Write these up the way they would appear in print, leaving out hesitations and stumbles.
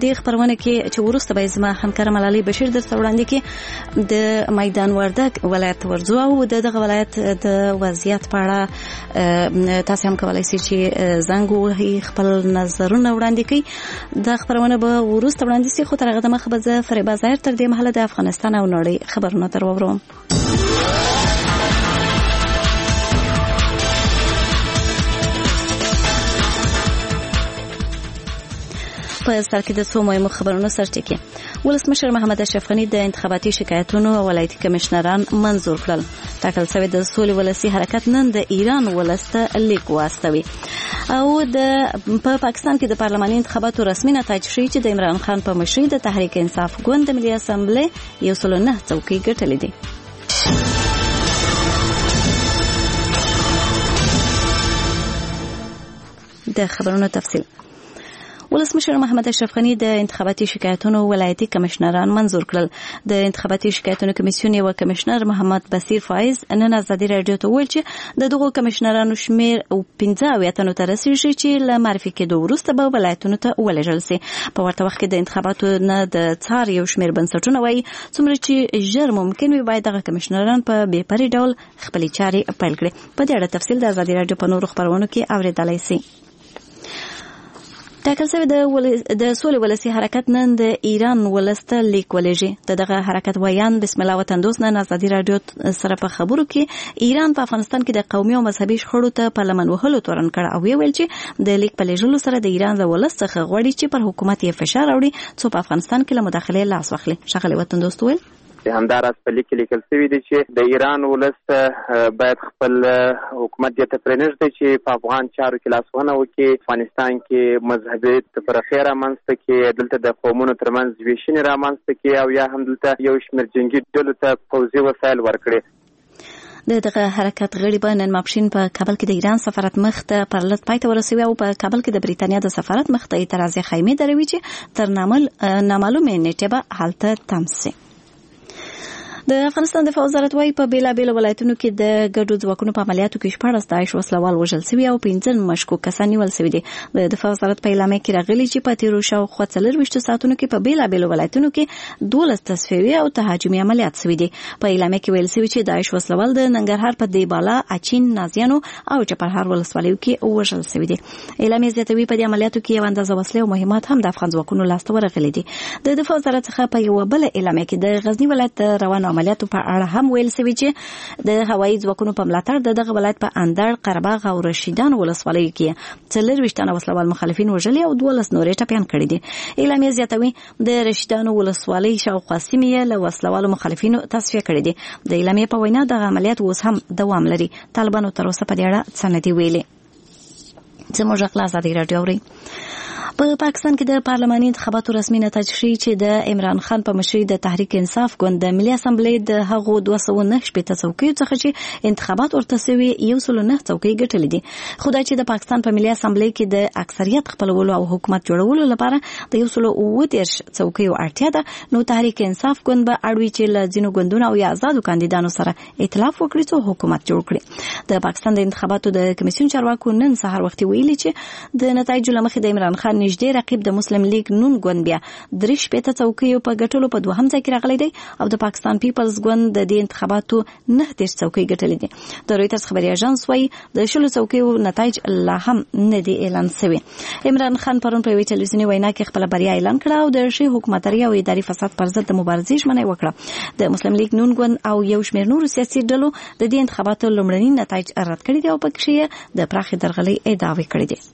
دې خبرونه کې چې ورسته به زما همکار ملالۍ بشیر درته وړاندې کې د میدان وردګ ولایت ورځو او دغه ولایت د وضعیت په اړه تاسو هم کولای شئ چې زنګ ووهئ خپل نظرونه وړاندې کړئ. دا خبرونه به ورسته وړاندې شي، خو تر هغه دمخه به زه فریبا ظاهر تر دې مهاله د افغانستان او نړۍ خبرونه در واورم. په سر کې د څو مهمو خبرونو سرټکی. ولسمشر محمد اشرف غنی د انتخاباتي شکایتونو ولایتي کمشنران منظور کړل. ټاکل شوی د سولې ولسی حرکت نن د ایران ولسته لیک واستوي او په پاکستان کې د پارلماني انتخاباتو رسمي نتایج ښیي چې د عمران خان په مشرۍ د تحریک انصاف ګوند د ملي اسمبلی 109 څوکۍ ګټلې دي. د خبرونو تفصیل. ولسمشر محمد اشرف غنی د انتخاباتي شکایتونو ولایتي کمشنران منظور کړل. د انتخاباتي شکایتونو کمیسیون یو کمشنر محمد بصیر فایز نن ازادي رادیو ته ویل چې د دغو کمشنرانو شمیر 15 تنو ته رسیږي چې له معرفي کېدو وروسته به ولایتونو ته ولېږل شي. په ورته وخت کې د انتخاباتو نه د څار یو شمیر بنسټونه وایي څومره چې ژر ممکن وي باید دغه کمشنران په بې پرې ډول خپلې چارې پیل کړي. په دې اړه تفصیل د ازادي رادیو په نورو خبرونو کې اورېدلای شئ. ټاکل شوی د سولې ولسی حرکت نن د ایران ولسته لیک ولېږي. دغه حرکت ویان بسم الله وطن دوست نن ازادي رادیو سره په خبرو کې ایران په افغانستان کې د قومي او مذهبي شخړو ته په لمن وهلو تورن کړ او ویل چې د لیک په لېږلو سره د ایران له ولس څخه غواړي چې پر حکومت یې فشار راوړي څو په افغانستان کې له مداخلې لاس واخلي. ښاغلی وطن دوست ویل همداراز په لیک کې لیکل شوی دی چې د ایران ولس باید خپل حکومت دې ته پرېنږدي چې په افغان چارو کې لاسوهنه وکړي، افغانستان کې مذهبي تفرقې رامنځته کړي، دلته د قومونو ترمنځ ویشنې رامنځته کړي او یا هم دلته یو شمېر جنګي ډلو ته پوځي وسایل ورکړي. دغه حرکت غړي به نن ماپښین په کابل کې د ایران سفارت مخ ته پر لټ پای ته ورسوي او په کابل کې د بریتانیا د سفارت مخ ته اعتراضي خیمې دروي چې تر نامعلومې نیټې به هلته تم شي. د افغانستان دفاع وزارت وايي په بیلابیلو ولایتونو کې د ګډو ځواکونو په عملیاتو کې 14 داعش وسلوال وژل شوي او 15 مشکوک کسان نیول شوي دي. د دفاع وزارت په اعلامیه کې راغلي چې په تیرو شاوخوا 24 ساعتونو کې په بیلابیلو ولایتونو کې 12 تصفیوي او تهاجمي عملیات شوي دي. په اعلامیه کې ویل شوي چې داعش وسلوال د ننګرهار په دیبالا، اچین، نازیانو او چپرهار ولسوالیو کې وژل شوي دي. اعلامیه زیاتوي په دې عملیاتو کې یو اندازه وسلې او مهمات هم د افغان ځواکونو لاسته ورغلي دي. د دفاع وزارت څخه په یو بل اعلامیه کې د غزنی ولایت روانو عملیاتو په اړه هم ویل شوی چې د هوایي ځواکونو په ملاتړ دغه ولایت په اندړ، قرهباغ او رشیدان ولسوالیو کې 24 تنه وسلوال مخالفین وژلي او 12 نورې ټپیان کړي دي. اعلامیه زیاتوي د رشیدان ولسوالۍ شاوخوا سیمې له وسلوالو مخالفینو تصفیه کړي دي. د اعلامیه په وینا دغه عملیات اوس هم دوام لري. طالبانو تر اوسه په دې اړه څه نه دي ویلي. زموږ غلا ازادي رادیو اوري. په پاکستان کې د پارلماني انتخاباتو رسمي نتایج ښیي چې د عمران خان په مشرۍ د تحریک انصاف ګوند د ملي اسمبلی د هغو 209 څوکیو څخه چې انتخابات ورته شوي 109 څوکۍ ګټلې دي. خو دا چې د پاکستان په ملي اسمبلی کې د اکثریت خپلولو او حکومت جوړولو لپاره د 130 څوکیو اړتیا ده، نو تحریک انصاف ګوند به اړوي چې له ځینو ګوندونو او یا آزادو کاندیدانو سره ائتلاف وکړي څو حکومت جوړ کړي. د پاکستان د انتخاباتو د کمیسیون چارواکو نن سهار وختي ویلي چې د نتایجو له مخې د عمران خان نږدې رقیب د مسلم لیگ نون ګوند بیا 3 څوکیو په ګټلو په دوهم ځای کې راغلی دی او د پاکستان پیپلز ګوند د دې انتخاباتو 9 څوکۍ ګټلې دي. د رویټرز خبري اژانس وايي د 10 څوکیو نتایج لا هم نه دي اعلان شوي. عمران خان پرون په وی ټلویزیوني وینا کې خپل بریا اعلان کړه او د شي حکومتداري او اداري فساد پر ضد د مبارزې ژمنه وکړه. د مسلم لیگ نون ګوند او یو شمېر نورو سیاسي ډلو د دې انتخاباتو لومړني نتایج رد کړي دي او په کې د پراخي درغلي ادعاوې کړې دي.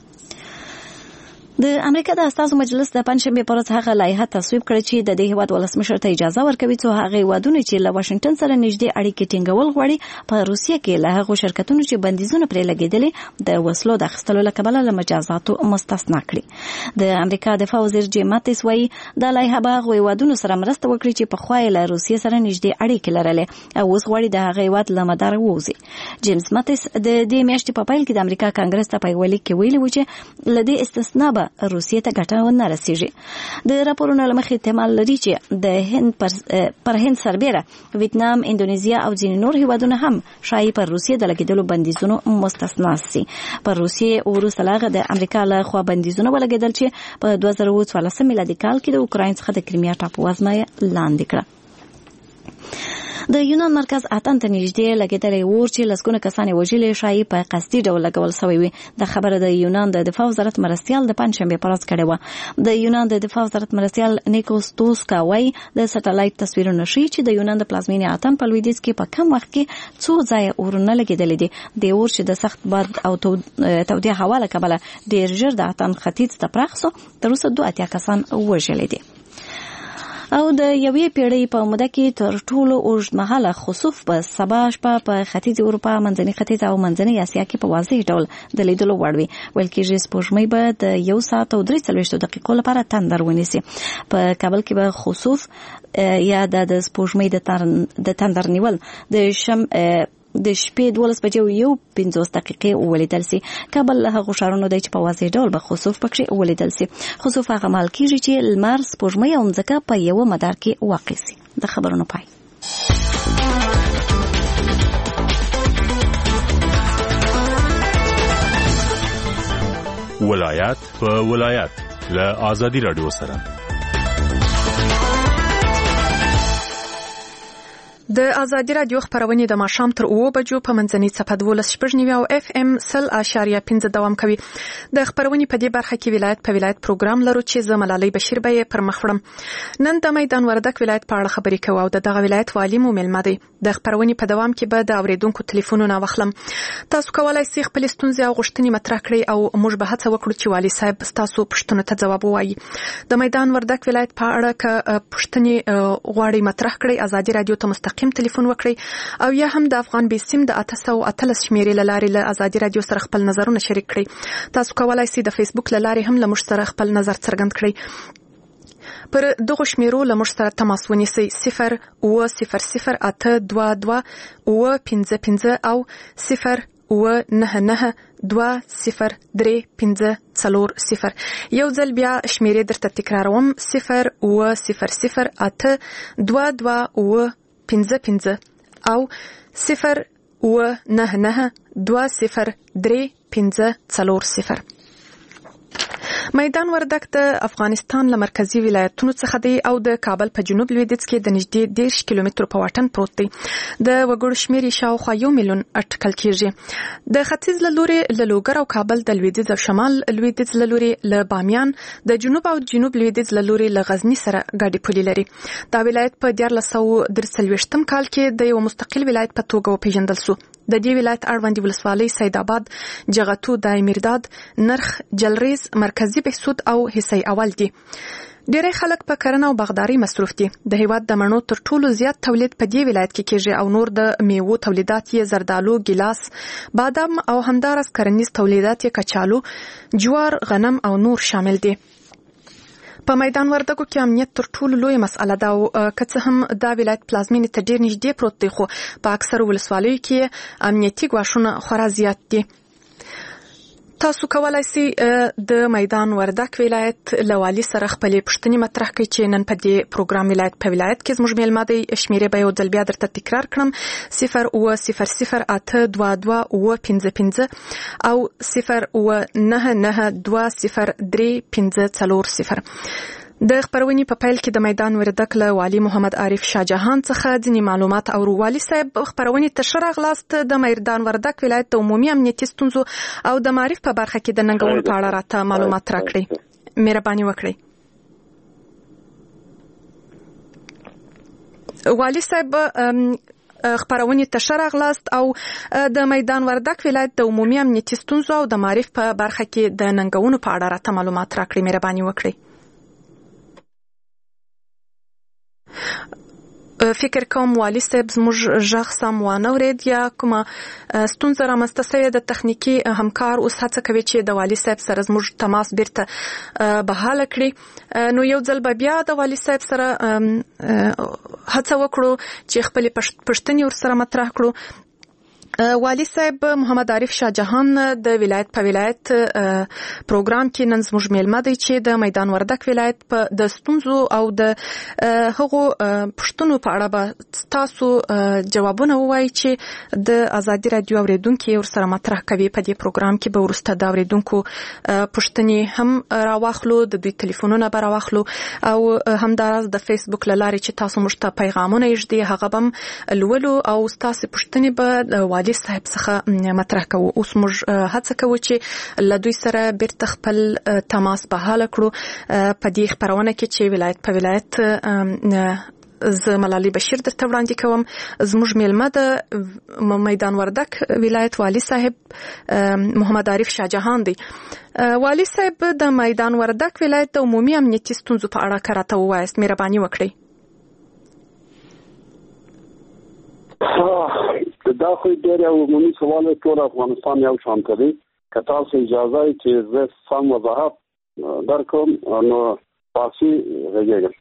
د امریکا د استازو مجلس د پنځشنبه پر ورځ هغه لایحه تصویب کړه چې د دې هیواد ولسمشر ته اجازه ورکوي چې هغه هیوادونه چې له واشنگټن سره نږدې اړیکې ټینګول غواړي په روسیه کې له هغو شرکتونو چې بندیزونه پرې لګېدلي د وسلو د اخیستلو له کبله له مجازاتو مستثنا کړي. د امریکا دفاع وزیر جیم ماتیس وايي دا لایحه به هغو هیوادونو سره مرسته وکړي چې پخوا یې له روسیې سره نږدې اړیکې لرلې او اوس غواړي د هغه هیواد له مداره ووځي. جیمز ماتیس د دې میاشتې په پیل کې د امریکا کانګرس ته په یو لیک کې ویلي و چې له دې استثنا به روسیې ته ګټه ونه رسیږي. د راپورونو له مخې احتمال لري چې د هند پر هند سربېره ویتنام، اندونیزیا او ځینې نور هیوادونه هم شایي پر روسیې د لګیدلو بندیزونو مستثنا سي. پر روسیې وروسته له هغه د امریکا له خوا بندیزونه ولګېدل چې په 2014 میلادي کال کې د اوکراین څخه د کریمیا ټاپووزمه لاندې کړه. د یونان مرکز اتن ته نږدې لګېدلی اور چې لسګونه کسان وژلي شایي په قصدي ډول لګول شوی وي. د خبره د یونان د دفاع وزارت مرستیال د پنجشنبې په ورځ کړې وه. د یونان د دفاع وزارت مرستیال نیکوس توسکا وایي د سټلایټ تصویرونه ښیي چې د یونان د پلازمینې اتن په لویدیځ کې په کم وخت کې څو ځایه اورونه لګېدلي دي. د اور چې د سخت باد او تودې هوا له کبله ډېر ژر د اتن ختیځ ته پراخ سو، تر اوسه 82 کسان وژلي دي. او د یوې پیړۍ په موده کې تر ټولو اوږدمهاله خسوف په سبا شپه په ختیځ اروپا، منځني ختیځ او منځنۍ اسیا کې په واضح ډول د لیدلو وړ وي. ویل کېږي سپوږمۍ به د 1 ساعت او 43 دقیقو لپاره تندر ونیسي. په کابل کې به خسوف یا د سپوږمۍ د تندر نیول د شپې 12 بجې او 50 دقیقې ولیدل سي. کابل له هغو ښارونو دی چې په واضح ډول به خسوف پکې ولیدل سي. خسوف هغه مهال کېږي چې لمر، سپوږمۍ او مځکه په یوه مدار کې واقع سي. د خبرونو پای. ولایت په ولایت له آزادی رادیو سره د ازادي رادیو خبرونه د ماښام تر 9 بجو په منځنۍ صفحه 12.9 او اف ام 0.5 دوام کوي. د خبرونه په دې برخه کې ولایت په ولایت پروګرام لرو چې زملالۍ بشیر به پر مخ وړم. نن د میدان وردک ولایت په اړه خبرې کوو او دغه ولایت والی مو ملمه دی. د خبرونه په دوام کې به د اوریدونکو ټلیفونونه واخلم. تاسو کولای شئ خپل ستونزې او غوښتنې مطرح کړئ او موږ به هڅه وکړو چې والي صاحب تاسو پوښتنو ته ځواب ووایي. د میدان وردک ولایت په اړه که پوښتنې غواړئ مطرح کړئ، ازادي رادیو ته مستقیم ټلیفون وکړئ او یا هم د افغان بیسیم د 813 شمیرې لارې له ازادي رادیو سره خپل نظرونه شریک کړئ. تاسو کولای شئ د فیسبوک لارې هم له موږ سره خپل نظر څرګند کړئ. پر دغه شمیرو له موږ سره تماس ونیسئ. 0800822 955 او 099203540. یو ځل بیا شمیرې درته تکراروم. 0800822 955 او 099203540. میدان وردک د افغانستان له مرکزی ولایتونو څخه دی او د کابل په جنوب لویدیځ کې د نږدې 10 کیلومترو په واټن پروت دی. د وګړو شمیر شاوخوا 1 میلیون اټکل کیږي. د ختیځ له لوري له لوګر او کابل، د لویدیځ او شمال لویدیځ له لوري له بامیان، د جنوب او جنوب لویدیځ له لوري له غزنی سره ګډي پولې لري. دا ولایت په 1943 کال کې د یو مستقل ولایت په توګه وپیژندل شو. د دې ولایت اړوندې ولسوالۍ سید آباد، جغتو، دایمیرداد، نرخ، جلریز، مرکزی بهسود او حصې اول دي. ډېری خلک په کرنه او باغداري مصروف دي. د هیواد د مڼو تر ټولو زیات تولید په دې ولایت کې کېږي او نور د میوو تولیدات یې زردالو، ګیلاس، بادام او همدارس کرنیز تولیدات یې کچالو، جوار، غنم او نور شامل دي. په میدان وردګو کې امنیت تر ټولو لوی مسئله ده او که څه هم دا ولایت پلازمینې ته ډېر نږدې پروت دی، خو په اکثرو ولسوالیو کې امنیتي ګواښونه خورا زیات دي. تاسو کولای شئ د میدان وردک ولایت له والي سره خپلې پوښتنې مطرح کړئ چې نن په دې پروګرام ولایت په ولایت کې زموږ میلمه دی. شمیرې به یو ځل بیا درته تکرار کړم. 0800822 او 099203540. د خبرونې په پیل کې د میدان وردک له والي محمد عارف شاه جهان څخه ځینې معلومات او والي صاحب خبرونې ته ښه راغلاست. د میدان وردک ولایت د عمومي امنیتي ستونزو او د معرف په برخه کې د ننګونو په اړه راته معلومات راکړئ. مهرباني وکړئ. والي صاحب خبرونې ته ښه راغلاست او د میدان وردک ولایت د عمومي امنیتي ستونزو او د معرف په برخه کې د ننګونو په اړه راته معلومات راکړئ. مهرباني وکړئ. فکر کوم والي صاحب زموږ غږ سم وانه ورید یا کومه ستونزه رامنځته شوې ده. تخنیکي همکار اوس هڅه کوي چې د والي صاحب سره زموږ تماس بیرته بحاله کړي. نو یو ځل به بیا د والي صاحب سره هڅه وکړو چې خپلې پوښتنې ورسره مطرح کړو. والي صاحب محمد عارف شاه جهان د ولایت په ولایت پروګرام کې نن زموږ میلمه دی چې د میدان وردګ ولایت په د ستونزو او د هغو پښتنو په اړه به تاسو جوابونه ووایي چې د ازادي رادیو اوریدونکو ورسره مطرح کوي. په دې پروګرام کې به ورسته د اوریدونکو پښتنې هم راواخلو، د دوی ټلیفونونه به راواخلو او همداراز د فیسبوک له لارې چې تاسو موږ ته پیغامونه یږدي هغه به لولو او تاسو پښتنې به والي صاحب څخه مطرح کوو. اوس موږ هڅه کوو چې له دوی سره بیرته خپل تماس بحاله کړو. په دې خبرونه کې چې ولایت په ولایت زه ملالي بشیر درته وړاندې کوم. زموږ میلمه د میدان وردګ ولایت والي صاحب محمد عارف شاه جهان دی. والي صاحب د میدان وردګ ولایت د عمومي امنیتي ستونزو په اړه کراته ووایاست، مهرباني وکړئ. دا خو ډېر عمومي سوال ټول افغانستان یو شان کوي. که تاسو اجازه یې چې زه سم وضاحت درکړم نو فارسی غږیږم.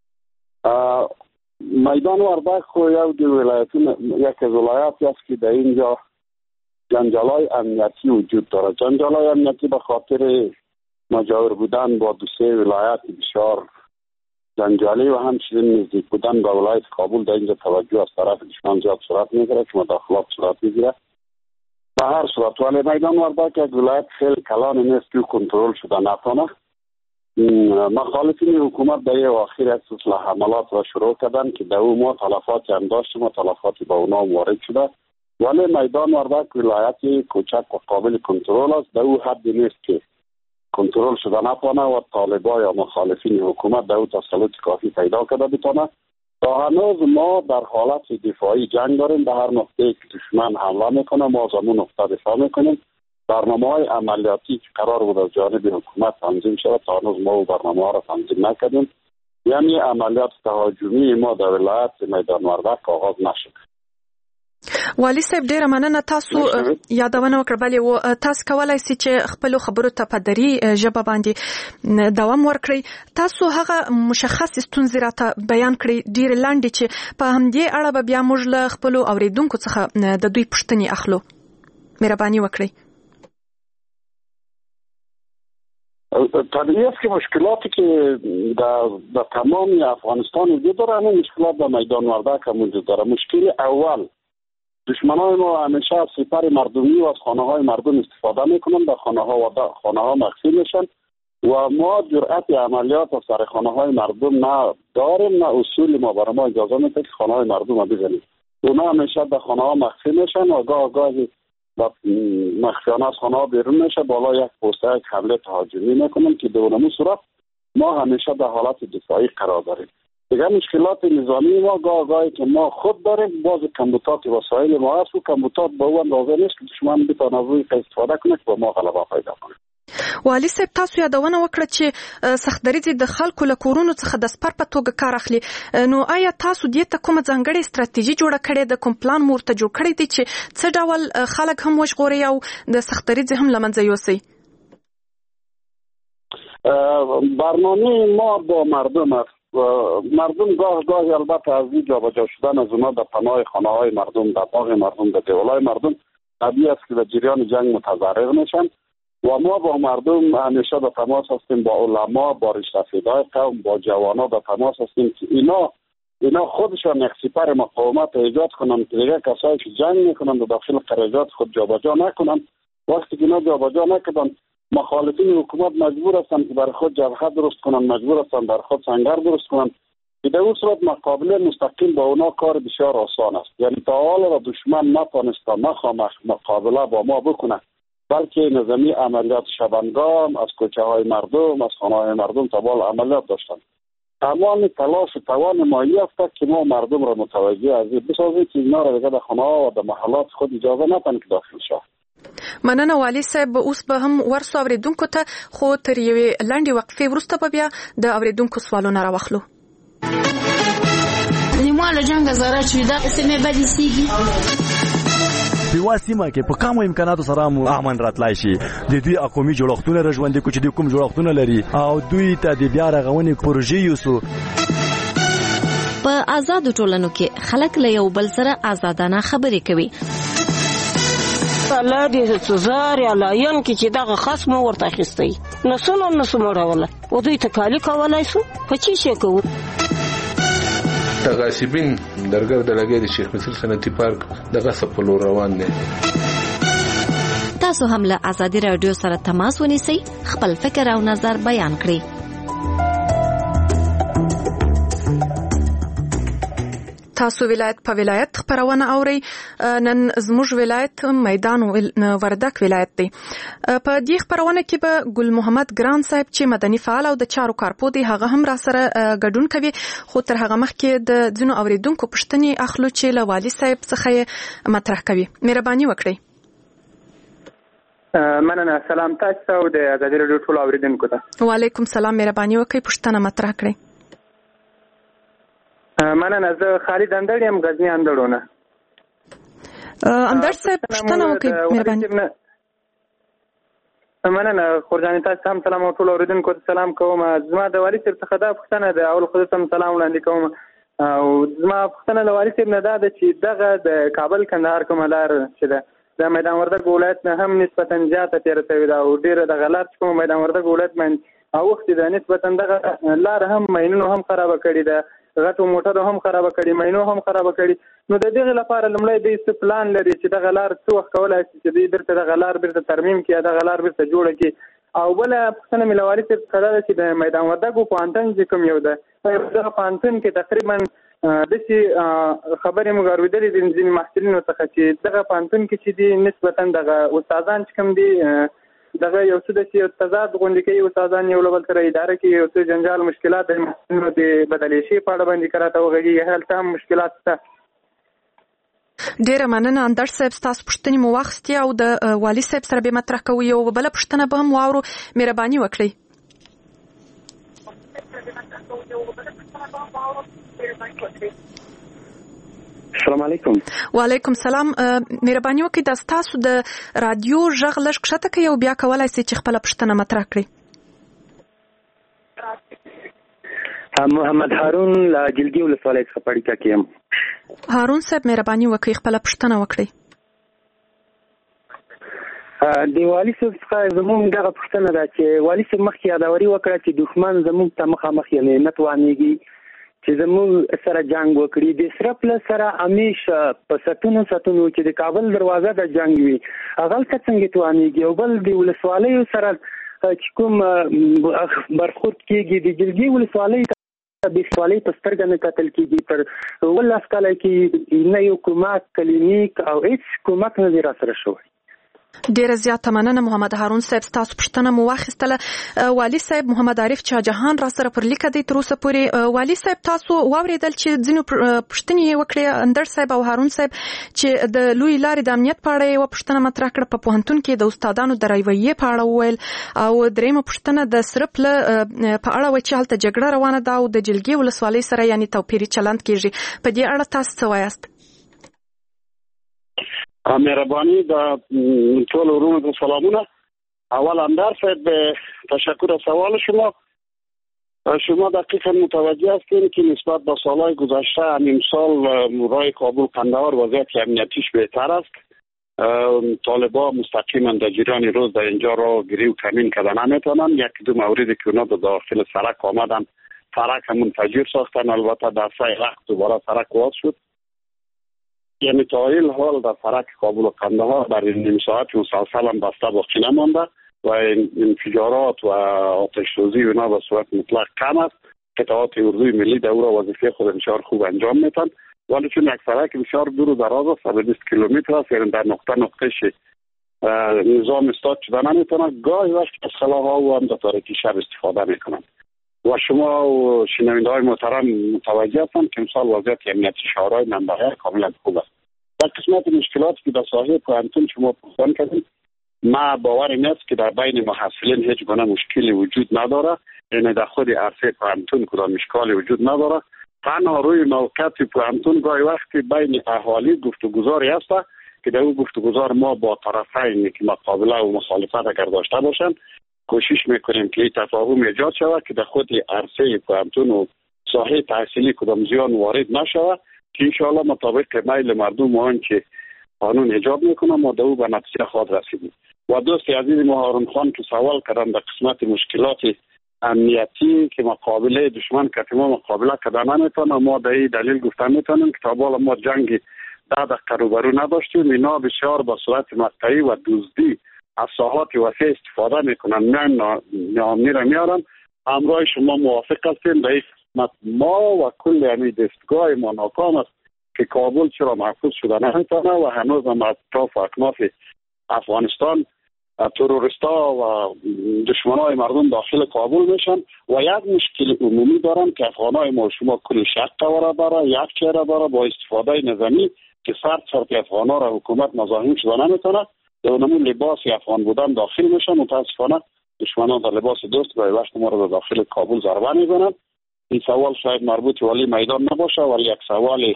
میدان وردګ خو یو د ولایتونو یک از ولایات است که در اینجا جنجال‌های امنیتی وجود دارد. جنجال‌های امنیتی به خاطر مجاور بودن با دو سه ولایت بسیار جنجالی و همچنین نزدیک بودن به ولایت کابل در اینجا توجه از طرف دشمن زیاد صورت میگیره که مداخلات صورت میگیره. به هر صورت ولی میدان وردګ یک ولایت خیلی کلان نیست که کنترل شده نتانه. مخالفین حکومت در اواخر یک سلسله حملات را شروع کردن که در او ما تلفاتی هم داشتیم و تلفاتی به اونا وارد شده. ولی میدان وردګ ولایت کوچک و قابل کنترل است. در او حدی نیست که کنترل شده نتانه و طالبان یا مخالفین حکومت در او تسلط کافی پیدا کرده بتانه. تا هنوز ما در حالت دفاعی جنگ داریم. در هر نقطه که دشمن حمله میکنه ما از همون نقطه دفاع میکنیم. برنامه‌های عملیاتی که قرار بود از جانب حکومت تنظیم شود تا هنوز ما او برنامه‌ها را تنظیم نکردیم. یعنی عملیات تهاجمی ما در ولایت میدان وردګ آغاز نشد. والي صاحب ډیره مننه. تاسو یادونه وکړه بلې و تاسو کولای شئ چې خپل خبرو ته په دري ژبه باندې دوام ورکړئ. تاسو هغه مشخص ستونزې راته بیان کړئ ډیره لاندې چې په همدې اړه به بیا موږ له خپل اوریدونکو څخه د دوی پوښتنې اخلو. مهرباني وکړئ. طبیعی است که مشکلاتی که در تمام افغانستان وجود داره همون مشکلات در میدان وردګ هم وجود داره. مشکل اول دشمنان ما همیشه از سپر مردمی و از خانه های مردم استفاده میکنن. در خانه ها مخفی میشن و ما جرأت عملیات از سر خانه های مردم نه داریم نه اصول ما برای ما اجازه میده که خانه های مردم رو بزنیم. اونا همیشه در خانه ها مخفی میشن و گاهی مخفیانه از خانه ها بیرون میشه بالا یک پوسته یک حمله تهاجمی میکنن که به اونمون صورت ما همیشه در حالت دفاعی قرار داریم. دیگه مشکلات نظامی ما گاهی که ما خود داریم باز کمبودات وسایل ما هست و کمبودات به اون اندازه نیست که دشمن بتونه از روی استفاده کنه که با ما غلبه پیدا کنه. والي صاحب تاسو یادونه وکړه چې سختدریځ د خلکو له کورونو څخه د سپر په توګه کار اخلي. نو آیا تاسو دې ته کومه ځانګړې ستراتیژي جوړه کړې ده، کوم پلان مورته جوړ کړی دی چې څه ډول خلک هم وژغوري او د سختدریځ هم له منځه یوسي؟ برنامه ما با مردم است. مردم گاهی البته از این جابجا شدن از اونا در پناه خانه های مردم، در باغ مردم، در دیوالای مردم طبیعی است که در جریان جنگ متضرر میشن و ما با مردم همیشه در تماس هستیم، با علما، با ریش‌سفیدای قوم، با جوانا در تماس هستیم که اینا خودشان یک سپر مقاومت ایجاد کنند که دیگه کسایی که جنگ میکنند و داخل قرارداد خود جابجا نکنند. وقتی که اینا جابجا نکردن مخالفین حکومت مجبور هستند که برای خود جبهه درست کنند، مجبور هستند برای خود سنگر درست کنند. در اون صورت مقابله مستقیم با اونا کار بسیار آسان است. یعنی تا حالا دشمن نتونسته مقابله با ما بکنه، بلکه نظامی عملیات شبانگام از کوچه های مردم، از خانه های مردم تبال عملیات داشتند. تمام تلاش و توان مایی است که ما مردم را متوجه از این بسازیم که اینا را دیگه در خانه ها و در محلات خود اجازه نتن که داخل شد. مننه والي صاحب. اوس به هم ورسو اوریدونکو ته خو تر یوې لنډې وقفې وروسته به بیا د اوریدونکو سوالونه راواخلو. نیمه له جنګ زاره چې دا سیمه بدې سیږي په سیمه کې په کومو امکاناتو سره امن راتلای شي. د دوی قومي جوړښتونه راژوندي کو چې د کوم جوړښتونه لري او دوی ته د بیا رغونې پروژې یوسو. په آزاد ټولنو کې خلک له یو بل سره آزادانه خبرې کوي. الله دې سزار یا لاین کې چې دغه خصم ورته اخیستی نسونه مړوله و دوی تکالی کولای شو په چی شي کوو د غاصبین درګر د لګي د شیخ مصر صنعتي پارک دغه سپلو روان دي. تاسو هم له آزادي رادیو سره تماس ونیسئ، خپل فکر او نظر بیان کړئ. تاسو ولایت په ولایت خبرونه اوري. نن زموږ ولایت میدان وردک ولایت دی. په دې خبرونه کې به ګل محمد ګران صاحب چې مدني فعال او د چارو کارپو دی هغه هم را سره ګډون کوي، خو تر هغه مخکې د ځینو اوریدونکو پوښتنې اخلو چې له والي صاحب څخه مطرح کوي. مهرباني وکړئ. مننه. سلام تاسو او د آزادي رادیو ټول اوریدونکو ته. وعلیکم سلام. مهرباني وکړئ پوښتنه مطرح کړئ. مننه. زه خالد اندړ یم، غزنی اندړونه. اندړ صاحب پوښتنه وکړئ مهرباني. مننه. خورجاني تاسو هم سلام او ټول اوریدونکو ته سلام کوم. زما د والي صاحب څخه دا پوښتنه ده، اول خو ته سلام وړاندې کوم او زما پوښتنه له والي صاحب نه ده چې دغه د کابل کندهار کومه لار چې ده د میدان وردګ ولایت نه هم نسبتا زیاته تیره شوې ده او ډېره دغه لار چې کومه میدان وردګ ولایت باندې اوښتې ده نسبتا دغه لار هم ماینونو هم خرابه کړې ده، غټو موټرو هم خرابه کړي، ماینو هم خرابه کړي. نو د دغه لپاره لومړی دوی څه پلان لري چې دغه لار څه وخت کولای شي چې دوی بیرته دغه لار بیرته ترمیم کړي، دغه لار بیرته جوړه کړي. او بله پوښتنه مې له والي صاحب څخه ده چې د میدان وردګ پوهنتون چې کوم یو ده دغه پوهنتون کې تقریبا داسې خبرې موږ اورېدلې دي ځینې محصلینو څخه چې دغه پوهنتون کې چې دي نسبتا دغه استادان چې کوم دي دغه یو څه د تضاد غونډې کوي، استادان یو له بل سره اداره کې یو څه جنجال مشکلات د محصلینو د بدلې شي په اړه باندې کراته وغږیږي، هلته هم مشکلات شته. ډیره مننه اندړ صاحب، ستاسو پوښتنې مو واخیستې او د والي صاحب سره به مطرح کوو. یو بله پوښتنه به هم واورو. مهرباني وکړئ. السلام علیکم. وعلیکم سلام. مهرباني وکړئ د تاسو د رادیو غږ لږ کښته کړئ او بیا کولای شئ چې خپله پوښتنه مطرح کړئ. محمد هارون له جلګي ولسوالۍ څخه پړیکه کې یم. هارون صاحب مهرباني وکړئ خپله پوښتنه وکړئ. د والي صاحب څخه زموږ دغه پوښتنه ده چې والي صاحب مخکې یادوري وکړه چې دښمن زموږ ته مخامخ یعنې نه توانېږي چې زموږ سره جنگ وکړي. د سره پله سره همیش په ساتونو چې د کابل دروازه د جنگ وي هغلته څنګه توانېږي. او بل د ولسوالیو سره چې کوم برخورد کېږي د جلګي ولسوالۍ ته د ولسوالۍ په سترګه نه کتل کېږي. تر 18 کاله کې نه یو کومک کلینیک او هیڅ کومک نه دی راسره شوی. ډیره زیاته مننه محمد هارون صاحب، تاسو پوښتنه مو واخیستله. والي صاحب محمد عارف شاه جهان را سره پر لیکه دی تر اوسه پورې. والي صاحب تاسو واوریدل چې ځینو پوښتنې یې وکړې اندړ صاحب او هارون صاحب چې د لوی لارې د امنیت په اړه یوه پوښتنه مطرح کړه، په پوهنتون کې د استادانو د رویې په اړه وویل، او درېیمه پوښتنه د سره پله په اړه وه چې هلته جګړه روانه ده او د جلګې ولسوالۍ سره یعنې توپیري چلند کېږي. په دې اړه تاسو څه وایاست؟ مهربانی د ټول ورونو ته سلامونه. اول اندر صاحب تشکر از سوال شما دقیقا متوجه هستین که نسبت به سالهای گذشته همین سال راه کابل قندهار وضعیت امنیتیش بهتر است. طالبا مستقیما در جریان روز در اینجا را گری و کمین کردن نمیتونن. یک دو موردی که اونا به داخل سرک آمدن سرک همون تجیر ساختن، البته در سه وقت دوباره سرک باز شد. یعنی تا این حال در سرک کابل و قندهار در این نیم ساعت مسلسل هم بسته باقی نمانده و انفجارات و آتش سوزی و اینا به صورت مطلق کم است. قطعات اردوی ملی در او را وظیفه خود بسیار خوب انجام میتن، ولی چون یک سرک بسیار دور و دراز است 120 کیلومتر است، یعنی در نقطهش نظام استاد شده نمیتونه. گاهی وقت از خلاها و هم در تاریکی شب استفاده میکنند و شما و شنونده های محترم متوجه هستند که امسال وضعیت امنیتی شهرهای منبعه کاملا خوب است. در قسمت مشکلاتی که در ساحه پوهنتون شما پرسان کردید، ما باور نیست که در بین محصلین هیچ گونه مشکلی وجود نداره، یعنی در خود عرصه پوهنتون کدام اشکالی وجود نداره. تنها روی موقعیت پوهنتون گاهی وقتی بین اهالی گفتگوزاری هست که در اون گفتگوزار ما با طرفین که مقابله و مخالفت اگر داشته باشند کوشش میکنیم که تفاهم ایجاد شود که در خود عرصه پوهنتون و ساحه تحصیلی کدام زیان وارد نشود، که انشاءالله مطابق میل مردم آن که قانون ایجاب میکنه ما به او به نتیجه خواهد رسیدیم. و دوست عزیز ما هارون خان که سوال کردن در قسمت مشکلات امنیتی که مقابله دشمن که ما مقابله کردن نمیتونه، ما در این دلیل گفتن میتونیم که تا بالا ما جنگ 10 دقیقه روبرو نداشتیم. اینا بسیار با صورت مقطعی و دزدی از ساحات وسیع استفاده میکنن، ناامنی را میارن. همراه شما موافق هستیم در این قسمت ما و کل یعنی دستگاه ما ناکام است که کابل چرا محفوظ شده نمیتونه و هنوز هم اطراف و اکناف افغانستان تروریستا و دشمنای مردم داخل کابل میشن و یک مشکل عمومی دارن که افغانای ما شما کل شق واره داره، یک چهره داره با استفاده نظامی که سرت افغانا را حکومت مزاحم شده نمیتونه. در نمون لباس افغان بودن داخل میشن، متاسفانه دشمنان در لباس دوست به وقت ما را داخل کابل ضربه میزنن. این سوال شاید مربوط ولی میدان نباشه ولی یک سوال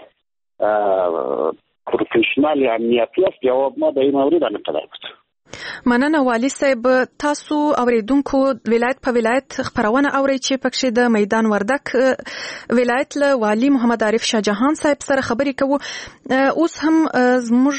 پروفیشنال امنیتی است. جواب ما در این مورد نمیتونه بود. مننه والی صاحب. تاسو اوریدونکو ولایت په ولایت خبرونه اوري چې پکې د میدان وردک ولایت له والی محمد عارف شاه جهان صاحب سره خبرې کوو. اوس هم زموږ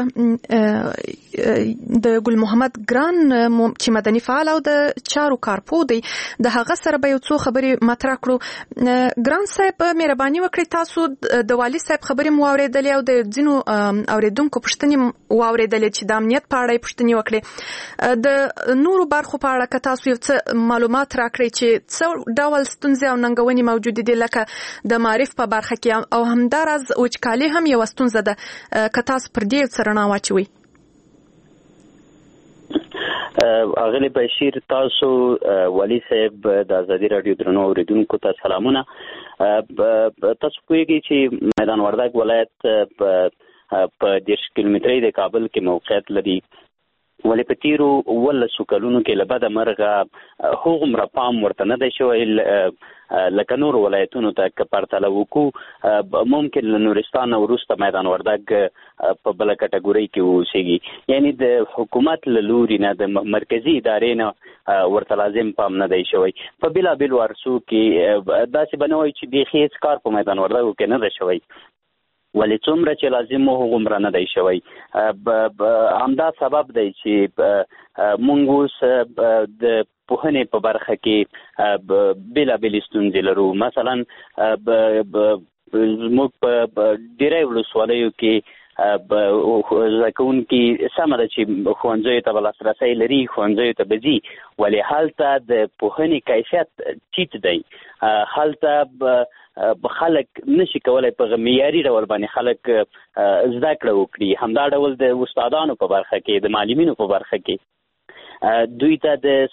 د ګل محمد ګران چې مدني فعال او د چارو کارپو دی د هغه سره به یو څو خبرې مطرح کړو. ګران صاحب مهرباني وکړئ، تاسو د والی صاحب خبرې مو اوریدلې او د ځینو اوریدونکو پوښتنې مو اوریدلې چې د امنیت په اړه پوښتنې وکړي. د نورو برخو په اړه که تاسو یو څه معلومات راکړئ چې څه ډول ستونزې او ننګونې موجودې دي لکه د معرف په برخه کې او همداراز وچکالي هم یو ستونزه ده، که تاسو پر دې څه رڼا واچوئ. اغلی بشیر، تاسو والی صاحب د ازادي رادیو درنو اوریدونکو ته سلامونه. تاسو پوهیږئ چې میدان وردک ولایت په 10 کیلومترۍ د کابل کې موقعیت لري، ولې په تیرو 18 کلونو کې له بده مرغه هغومره پام ورته نه دی شوی لکه نورو ولایتونو ته که پرتله وکړو. ممکن له نورستان وروسته میدان وردک په بله کټګورۍ کې اوسېږي، یعنی د حکومت له لوري نه د مرکزي ادارې نه ورته لازم پام نه دی شوی. په بېلابېلو عرصو کې داسې به نه وایي چې بیخي هېڅ کار په میدان وردکو کې نه دی شوی، ولی څومره چې لازم مو هغومره نه دی شوی. همدا سبب دی چې مونږ اوس د پوهنې په برخه کې بېلابېلې ستونزې لرو. مثلا زموږ په ډېری ولسوالیو کې زده کوونکي سمه ده چې ښوونځیو ته به لاسرسی لري، ښوونځیو ته به ځي، ولې هلته د پوهنې کیفیت ټیټ دی. هلته خلک نشي کولای په معیاري ډول باندې خلک زده کړه وکړي. همدا ډول د استادانو په برخه کې، د معلمینو په برخه کې دوی ته د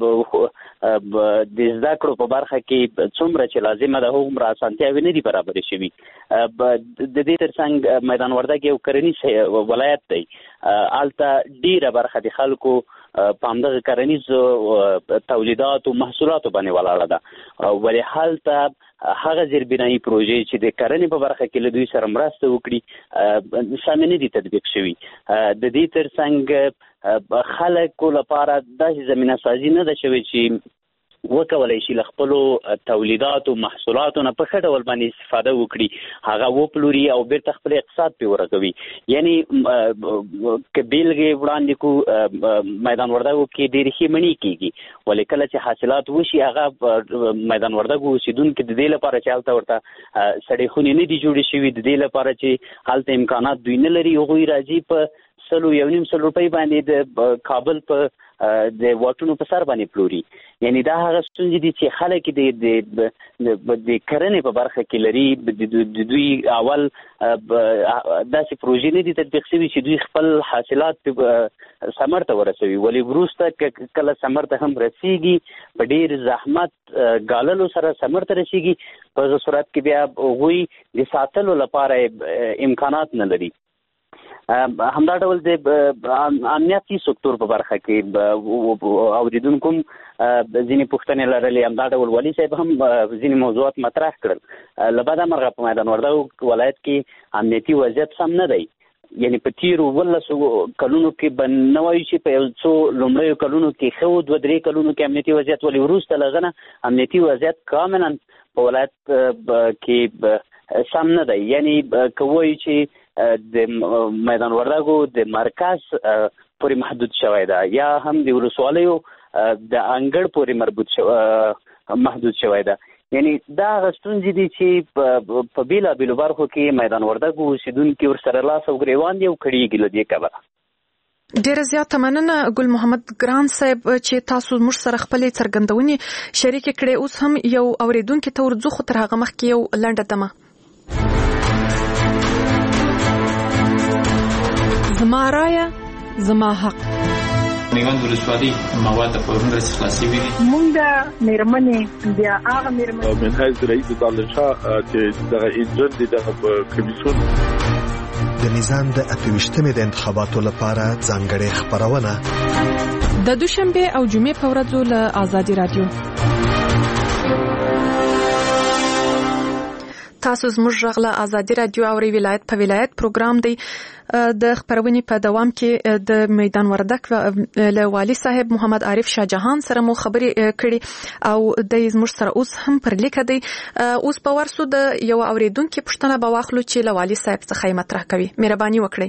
زده کړو په برخه کې څومره چې لازمه ده هغومره اسانتیاوې نه دي برابرې شوي. د دې ترڅنګ میدان وردک یو کرنیز ولایت دی، هلته ډېره برخه د خلکو په همدغه کرنیزو تولیداتو محصولاتو باندې ولاړه ده، ولې هلته هغه زیربنایي پروژې چې د کرنې په برخه کې له دوی سره مرسته وکړي سمې نه دي تطبیق شوي. د دې ترڅنګ خلکو لپاره داسې زمینه سازي نه ده شوې چې وکولای شي له خپلو تولیداتو محصولاتو نه په ښه ډول باندې استفاده وکړي، هغه وپلوري او بیرته خپل اقتصاد پرې ورغوي. یعنی که بیلګې وړاندې کړو، میدان وردګو کې ډېرې ښې مڼې کېږي، ولې کله چې حاصلات وشي هغه میدان وردګو اوسېدونکي د دې لپاره چې هلته ورته سړې خونې نه دي جوړې شوي، د دې لپاره چې هلته امکانات دوی نه لري، هغوی راځي په 100-1.5 روپۍ باندې د کابل په د واټونو په سر باندې پلوري. یعنی دا هغه ستونزې دي چې خلک د کرنې په برخه کې لري. د دوی اول داسې پروژې نه دي تطبیق شوي چې دوی خپل حاصلات ثمر ته ورسوي، ولې وروسته کله ثمر ته هم رسیږي په ډېر زحمت ګاللو سره ثمر ته رسیږي، په هغه صورت کې بیا هغوی د ساتلو لپاره امکانات نه لري. همدا ډول د امنیتي سکتور په برخه کې اوریدونکو ځینې پوښتنې لرلې. همدا ډول والي صاحب هم ځینې موضوعات مطرح کړل. له بده مرغه په میدان وردګو ولایت کې امنیتي وضعیت سم نه دی. یعنی په تیرو 18 کلونو کې به نه وایو چې په یو څو لومړیو کلونو کې ښه و، 2-3 کلونو کې امنیتي وضعیت، ولې وروسته له هغه نه امنیتي وضعیت کاملا په ولایت کې سم نه دی. یعنی که وایو چې د میدان وردګو د مرکز پورې محدود شوی ده یا هم د ولسوالیو د انګړ پورې محدود شوی ده. یعنی دا غستونځې دي چې په بیلابیلو برخو کې میدان وردګو اوسیدونکي ورسره لاس او ګریوان دي او کړېږي له دې کبله. ډیره زیاته مننه ګل محمد ګران صاحب چې تاسو موږ سره خپلې څرګندونې شریکې کړې. اوس هم یو اوریدونکي ته ورځو، خو تر هغه مخکې یو لنډه دمه. زما رایه زما حق. میوند ولسوالۍ مواد په ورنګ رسې خلاصي وي. مونږ د میرمنې بیا هغه میرمنې من حیث رئیس دانشا چې دغه انجن دي دغه کمیسیون د نظام د 28مې د انتخاباتو لپاره ځانګړې خبرونه د دوشنبه او جمعې په ورځو له آزادي رادیو. تاسو زموږ غږ له آزادي رادیو او ولایت په ولایت پروګرام دی. د خبرونې په دوام کې د میدان وردګ له والي صاحب محمد عارف شاه جهان سره مو خبرې کړې او د زموږ سره اوس هم پر لیک دی. اوس په ورسو د یو اوریدونکو پوښتنه به واخلو چې له والي صاحب څخه یې مطرح کوي. مهرباني وکړئ.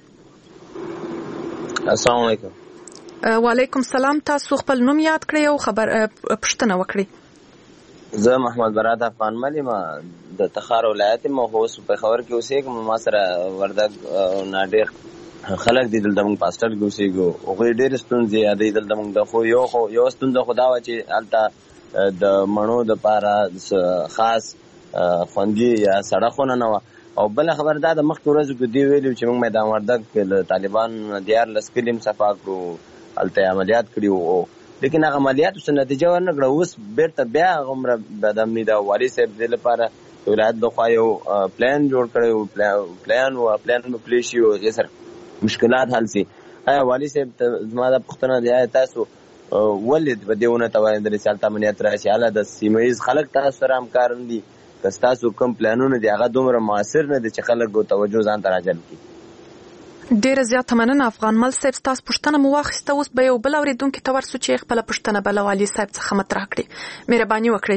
السلام علیکم. وعلیکم السلام. تاسو خپل نوم یاد کړئ او خبر پوښتنه وکړئ. زه محمد برات افغان ملي ما د تخار ولایت مو هوس په خبر کې اوسېږم. ما سره وردګ نادر خلک دي دلته موږ پاستر کې اوسېږو او ډېر ستونزې یادې دلته موږ د خو یو ستونزه خدا و چې الته د مڼو د پاره خاص خوندي یا سړکونه نه و. او بل خبر دا د مخکې ورځو کې دی ویلو چې موږ میدان وردګ کې طالبان دیار لسکلیم صفا کړو، الته عملیات کړیو، لیکن هغه عملیاتو څه نتیجه ورنکړه. اوس بیرته بیا غمره بدامني دا والي صاحب د لپاره ولایت د خو یو پلان جوړ کړو، پلان پلیشي او یې سره مشکلات حل سي. آیا والي صاحب زما د پښتنه دی تاسو ولید په دیونه توانې د رسالت امنیت راشي اله د سیمایز خلک تاسو سره همکار دي تاسو کوم پلانونه دی هغه دومره موثر نه دي چې خلک توجه ځان ته راجلب کړي. ډیره زیاته مننه افغان مل صاحب. تاسو پوښتنه مو واخیسته. اوس به یو بل اوریدونکو ته ورسو چې خپل پوښتنه بل والي صاحب څخه مطرح کړي. مهرباني وکړئ.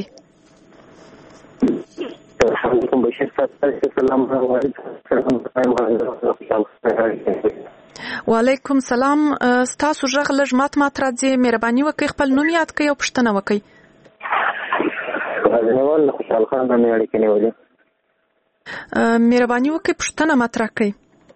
وعلیکم السلام. تاسو ژغ لږ مات راځي. مهرباني وکړئ خپل نوم یاد کړئ او پوښتنه وکړئ. مهرباني وکړئ پوښتنه مطرح کړئ.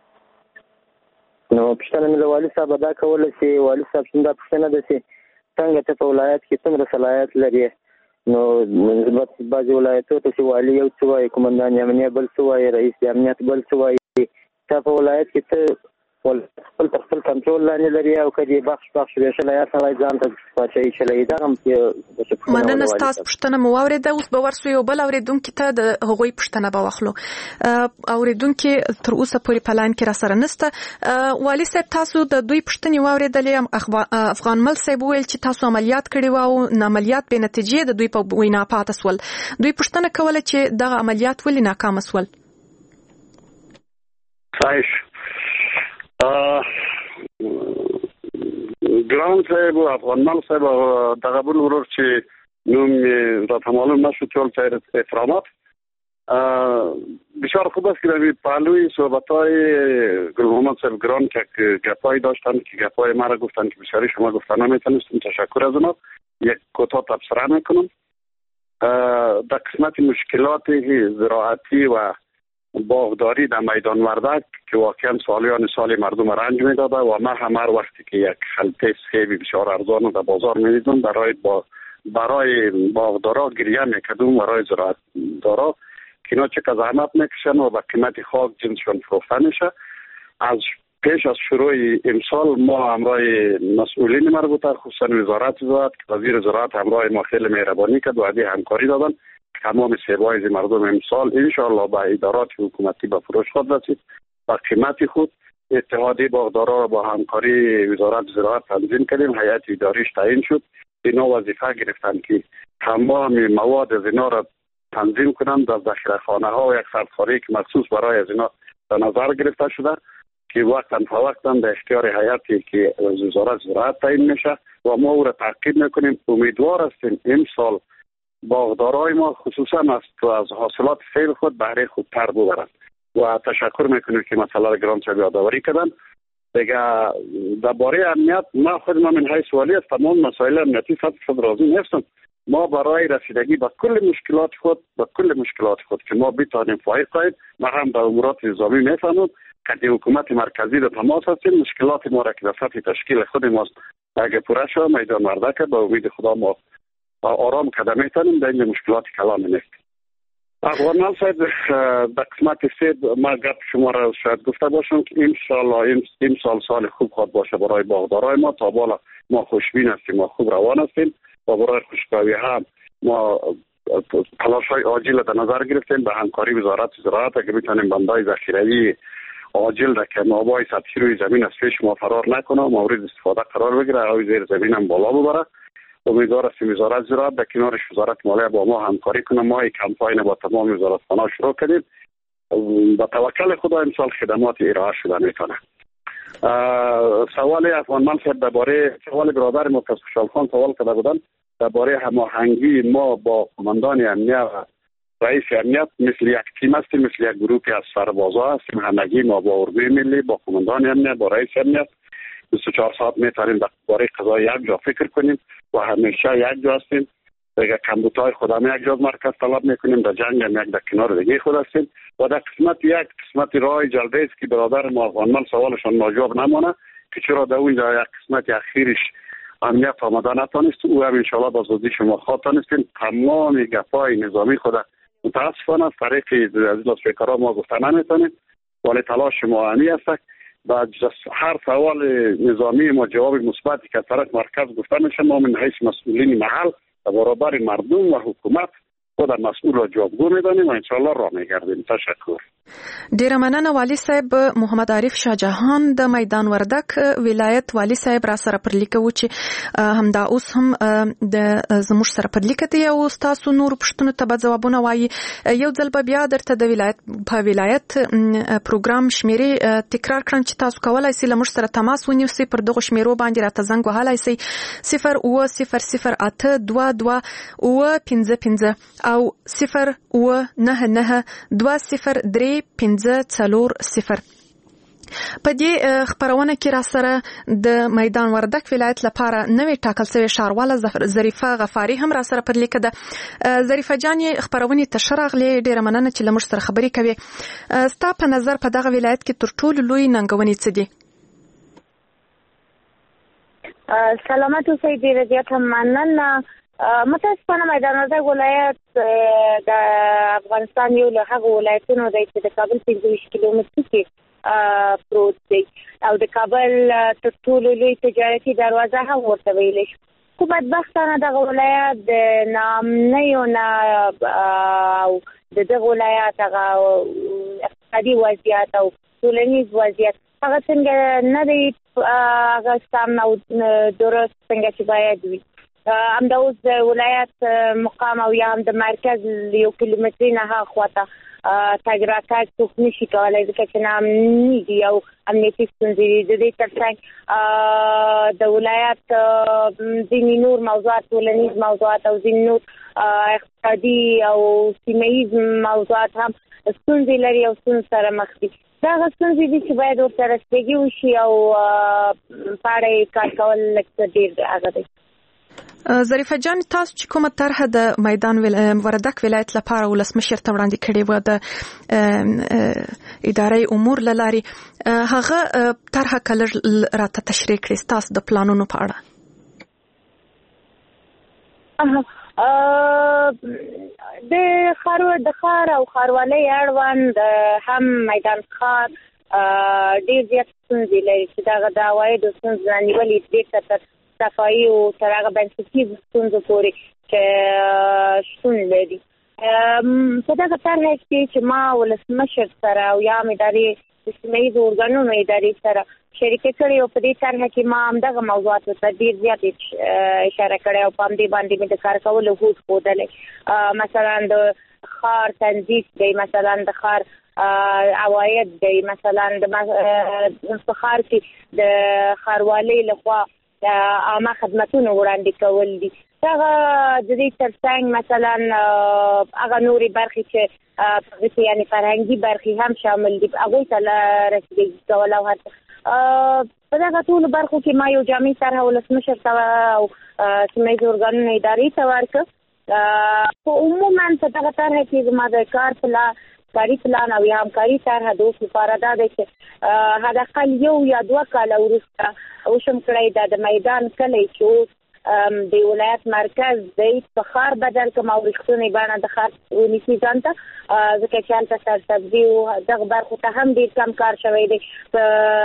نو پښتنه مې له والي صاحب دا کوله چې والي صاحب څنګه پښتنه ده چې څنګه ته په ولایت کې څومره صلاحیت لري. نو نسبت بعضې ولایتو ته چې والي یو څه وایي، قومندان امنیه بل څه وایي، رئیس امنیت بل څه وایي. تا په ولایت کې ته خپل کنټرول لاندې لري او که دې بخش ویشلی یا سړی ځان ته پاچاهي چلوي. دغه مننه. ستاسو پوښتنه مو واورېده. اوس به ورسو یو بل اوریدونکي ته د هغوی پوښتنه به واخلو. اوریدونکي تر اوسه پورې په لاین کې را سره نشته. والي صاحب تاسو د دوی پوښتنې واورېدلې. افغان مل صاحب وویل چې تاسو عملیات کړي وو او عملیات بې نتیجې د دوی په وینا پاته سول. دوی پوښتنه کوله چې دغه عملیات ولې ناکامه سول. ګران صاحب او افغان مل صاحب دغه بل ورور چې نوم راته معلوم نشو ټول سایر احترامات بسیار خوب است که در پهلوی صحبت‌های گل محمد صاحب گران که گپایی داشتن که گپای ما را گفتن که بسیاری شما گفتن نمیتونستم. تشکر از اونا. یک کوتاه تبصره میکنم. در قسمت مشکلات زراعتی و باغداری در میدان وردک که واقعا سالیان سال مردم رنج میداده و ما هم هر وقتی که یک خلطه سیب بسیار ارزان رو در بازار میدیدم برای باغدارا گریه میکردم، برای زراعتدارا که اینا چقدر زحمت میکشن و به قیمت خاک جنسشون فروخته میشه. از پیش از شروع امسال ما همراه مسئولین مربوطه خصوصا وزارت زراعت که وزیر زراعت همراه ما خیلی مهربانی کرد و عده همکاری دادن. تمام سیب‌های مردم امسال انشاءالله با ادارات حکومتی به فروش خود رسید. با قیمت خود اتحادیه باغدارا را با همکاری وزارت زراعت تنظیم کردیم. هیئت اداریش تعیین شد. اینا وظیفه گرفتن که تمام مواد از اینا را تنظیم کنند در ذخیره‌خانه‌ها و یک سردخانه که مخصوص برای از اینا در نظر گرفته شده که وقتاً فوقتاً در اختیار هیئتی که وزارت زراعت تعیین میشه و ما او را تعقیب میکنیم. امیدوار هستیم امسال باغدارای ما خصوصا از حاصلات سیل خود بهره خودتر ببرند و تشکر میکنیم که مسئله را گران صاحب یادآوری کردن. دیگه درباره امنیت ما خود من حیث والی از تمام مسائل امنیتی 100% راضی نیستم. ما برای رسیدگی به کل مشکلات خود که ما بتوانیم فائق کنیم، ما هم به امورات نظامی میفهمیم که حکومت مرکزی در تماس هستیم. مشکلات ما را که در سطح تشکیل خود ماست اگه پوره شود میدان وردک به امید خدا ما آرام قدم میتونیم. در این مشکلات کلام نیست. افغانان صاحب در قسمت 3 ما گپ شما را شاید گفته باشم که انشالله این سال خوب خواهد باشه برای باغدارای ما. تا بالا ما خوشبین هستیم، ما خوب روان هستیم و برای خوشبختی هم ما تلاش‌های عاجل در نظر گرفتیم به همکاری وزارت زراعت اگه بتونیم بندای ذخیره‌ای عاجل را که نابای سطحی روی زمین از پیش ما فرار نکنه مورد استفاده قرار بگیره، آوی زیر زمین هم بالا ببره. امیدوار هستیم وزارت زراعت در کنارش وزارت مالیه با ما همکاری کنه. ما این کمپاین با تمام وزارتخانه‌ها شروع کردیم. با توکل خدا امسال خدمات ارائه شده میتونه. سوال افغان صاحب درباره سوال برادر ما خوشحال خان سوال کرده بودن درباره هماهنگی ما با کماندان امنیت و رئیس امنیت مثل یک تیم هستیم، مثل یک گروهی از سربازا هستیم. همگی ما با اردوی ملی، با کماندان امنیت، با رئیس امنیت 24 ساعت میتونیم درباره قضای یک جا فکر کنیم و همیشه یک جا هستیم. دیگه کمبودهای خودم یک جا مرکز طلب میکنیم، در جنگ هم یک در کنار دیگه خود هستیم و در قسمت راه جلبه است که برادر ما افغان سوالشان ناجواب نمانه که چرا در اونجا یک قسمت اخیرش امنیت آمده نتانست. او هم انشاءالله با زودی شما خواهد تانستیم. تمام گپای نظامی خود متاسفانه از طریق از فکرها ما گفته نمیتونیم، ولی تلاش ما همی است و هر سوال نظامی ما جواب مثبتی که طرف مرکز گفته میشه ما من حیث مسئولین محل و برابر مردم و حکومت خود مسئول را جوابگو میدانیم و انشاءالله را میگردیم. تشکر. ډیره مننه والي صاحب. محمد عارف شاه جهان د میدان وردک ولایت والي صاحب را سره پر لیکو چې همدا اوس هم د زموږ سره پر لیکته یو تاسو نور پښتنو ته جوابونه وایي. یو ځل به بیا درته د ولایت پروګرام شمیرې تکرار کړم چې تاسو کولای شئ لمر سره تماس ونیسئ. پر دغه شمیرو باندې راته زنګ وهلای شئ 080082255 او 099203540. په دې خبرونه کې را سره د میدان وردک ولایت لپاره نوې ټاکل شوی ښاروال ظریفه غفاری هم را سره پر لیکه ده. ظریفه جان خبرونه تشرغلې ډیره مننه چې لمر سره خبرې کوي. ستا په نظر په دغه ولایت کې تر ټولو لوی ننګونې څه دي؟ سلامت اوسئ. ډیره زیاته مننه. متاسفانه میدان وردک ولایت د افغانستان یو له هغو ولایتونو دی چې د کابل 25 کیلومترو کې پروت دی او د کابل تر ټولو لوی تجارتي دروازه هم ورته ویلی شو. خو بدبختانه دغه ولایت د ناامنیو نه او د دغه ولایت هغه اقتصادي وضعیت او ټولنیز وضعیت هغه څنګه نه دی هغه سم او درست څنګه چې باید وي. همدا اوس د ولایت مقام او یا هم د مرکز یو کیلومتري نه هاخواته تګ راتګ څوک نشي کولی ځکه چې ناامني دي او امنیتي ستونزې دي. د دې ترڅنګ د ولایت ځینې نور موضوعات ټولنیز موضوعات او ځینې نور اقتصادي او سیمه ییز موضوعات هم ستونزې لري او ستونزې سره مخ دي. دغه ستونزې دي چې باید ورته رسیدګي وشي او په اړه یې کار کول لږ څه ډېر هغه دی. ظریفه جان تاسو چې کومه طرحه د میدان وردک ولایت لپاره ولسمشر ته وړاندې کړې و د ادارې امور لاري هغه طرحه کله راته تشریح کړئ تاسو د پلانونو په اړه؟ د خار او خاروالۍ اړوند هم میدان ښار ډېر زیات ستونزې لري چې دغه د عوایدو ستونزې نیولې بیرته تر صفایي او تر هغه بنسټیزو ستونزو پورې چې شتون لري. په دغه طرحه کې چې ما ولسمشر سره او یا هم ادارې د سیمه ییزو ارګانونو ادارې سره شریکه کړې او په دې طرحه کې ما همدغه موضوعاتو ته ډېر زیات اشاره کړې او په همدې باندې مې د کار کولو هوډ ښودلی. مثلا د ښار تنظیف دی، مثلا د ښار عواید دی، مثلا په ښار کې د ښاروالۍ لخوا عامه خدمتونه وړاندې کول دي. هغه د دې ترڅنګ مثلا هغه نوري برخې چې یعنی فرهنګي برخې هم شامل دي هغه ته رسیدګي کول او په دغه ټول برخو کې ما یو جامع طرح ولسمشر ته او سیمه ورګانونو ادارې ته ورکړ خو عموما په دغه طرح کې زما د کاري پلان او یا همکاري طرح د اوس لپاره دا دی چې حداقل 1 یا 2 کاله وروسته وشم کړی د میدان کلی چې اوس د ولایت مرکز د ښار بدل کوم او رښتونی باندې د ښار ونیسي ځان ته ځکه چې هلته سرسبزي او دغه برخو ته هم ډېر کم کار شوی دی په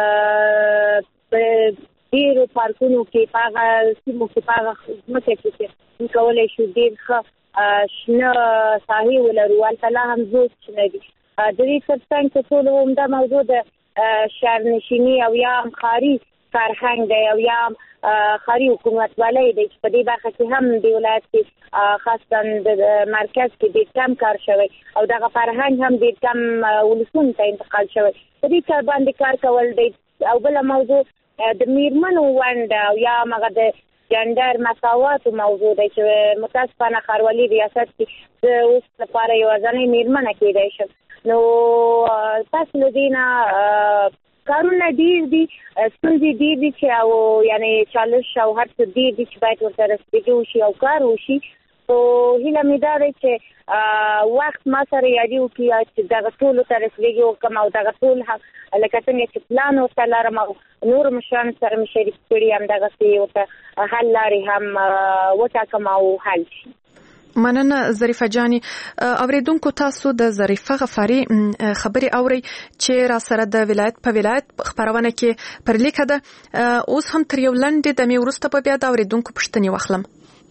ډېرو پارکونو کې په هغه سیمو کې په هغه ځمکه کې چې موږ کولی شو ډېر ښه شنه ساحې ولرو هلته لا هم زود شنه دي د دې ترڅنګ چې ټول همدا موضوع د شهرنشیني او یا هم ښاري فرهنګ دی او یا ښاري حکومتولۍ دی چې په دې برخه کې هم د ولایت کې خاصتا د مرکز کې ډېر کم کار شوی او دغه فرهنګ هم ډېر کم ولسونو ته انتقال شوی په دې کار باندې کار کول دی او بله موضوع د میرمنو ونډه او یا هغه د جندر مساوات موضوع دی چې متاسفانه ښاروالي ریاست کې د اوس لپاره یو ځانې میرمنه کېدای شم نو تاسو له دې نه کارونه ډېر دي ستونزې ډېر دي چې او یعنی چالش او هر څه ډېر دي چې باید ورته رسېدګي وشي او کار وشي خو هیله مې دا دی چې وخت ما سره یادي وکړي چې دغه ټولو ته رسېدګي وکړم او دغه ټول لکه څنګه چې پلان ورته لرم او نورو مشرانو سره مې شریک کړي همدغسې ورته حل لارې هم وټاکم او حل شي. مننه ظریفه جاني. اوریدونکو تاسو د ظریفه غفاري خبري اوري چې را سره د ولایت په ولایت خبرونه کې پر لیکه ده. اوس هم تر یو لنډه د می ورسته په بیا د اوریدونکو پښتني واخلم.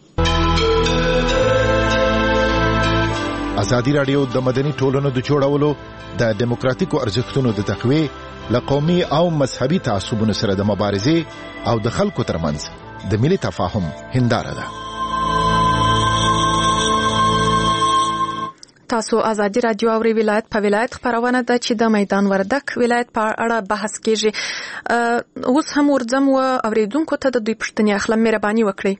ازادي رادیو د مدني ټولنو د جوړولو د دیموکراتیکو ارزښتونو د تقویې لقومي او مذهبي تعصبونو سره د مبارزې او د خلکو ترمنځ د ملي تفاهم هنداره ده. تاسو ازادي رادیو او ولایت په ولایت خبرونه ده چې د میدان وردک ولایت په اړه بحث کیږي. اوس هم ورځم او اوریدونکو ته د دوی پښتني اخلم مهرباني وکړئ.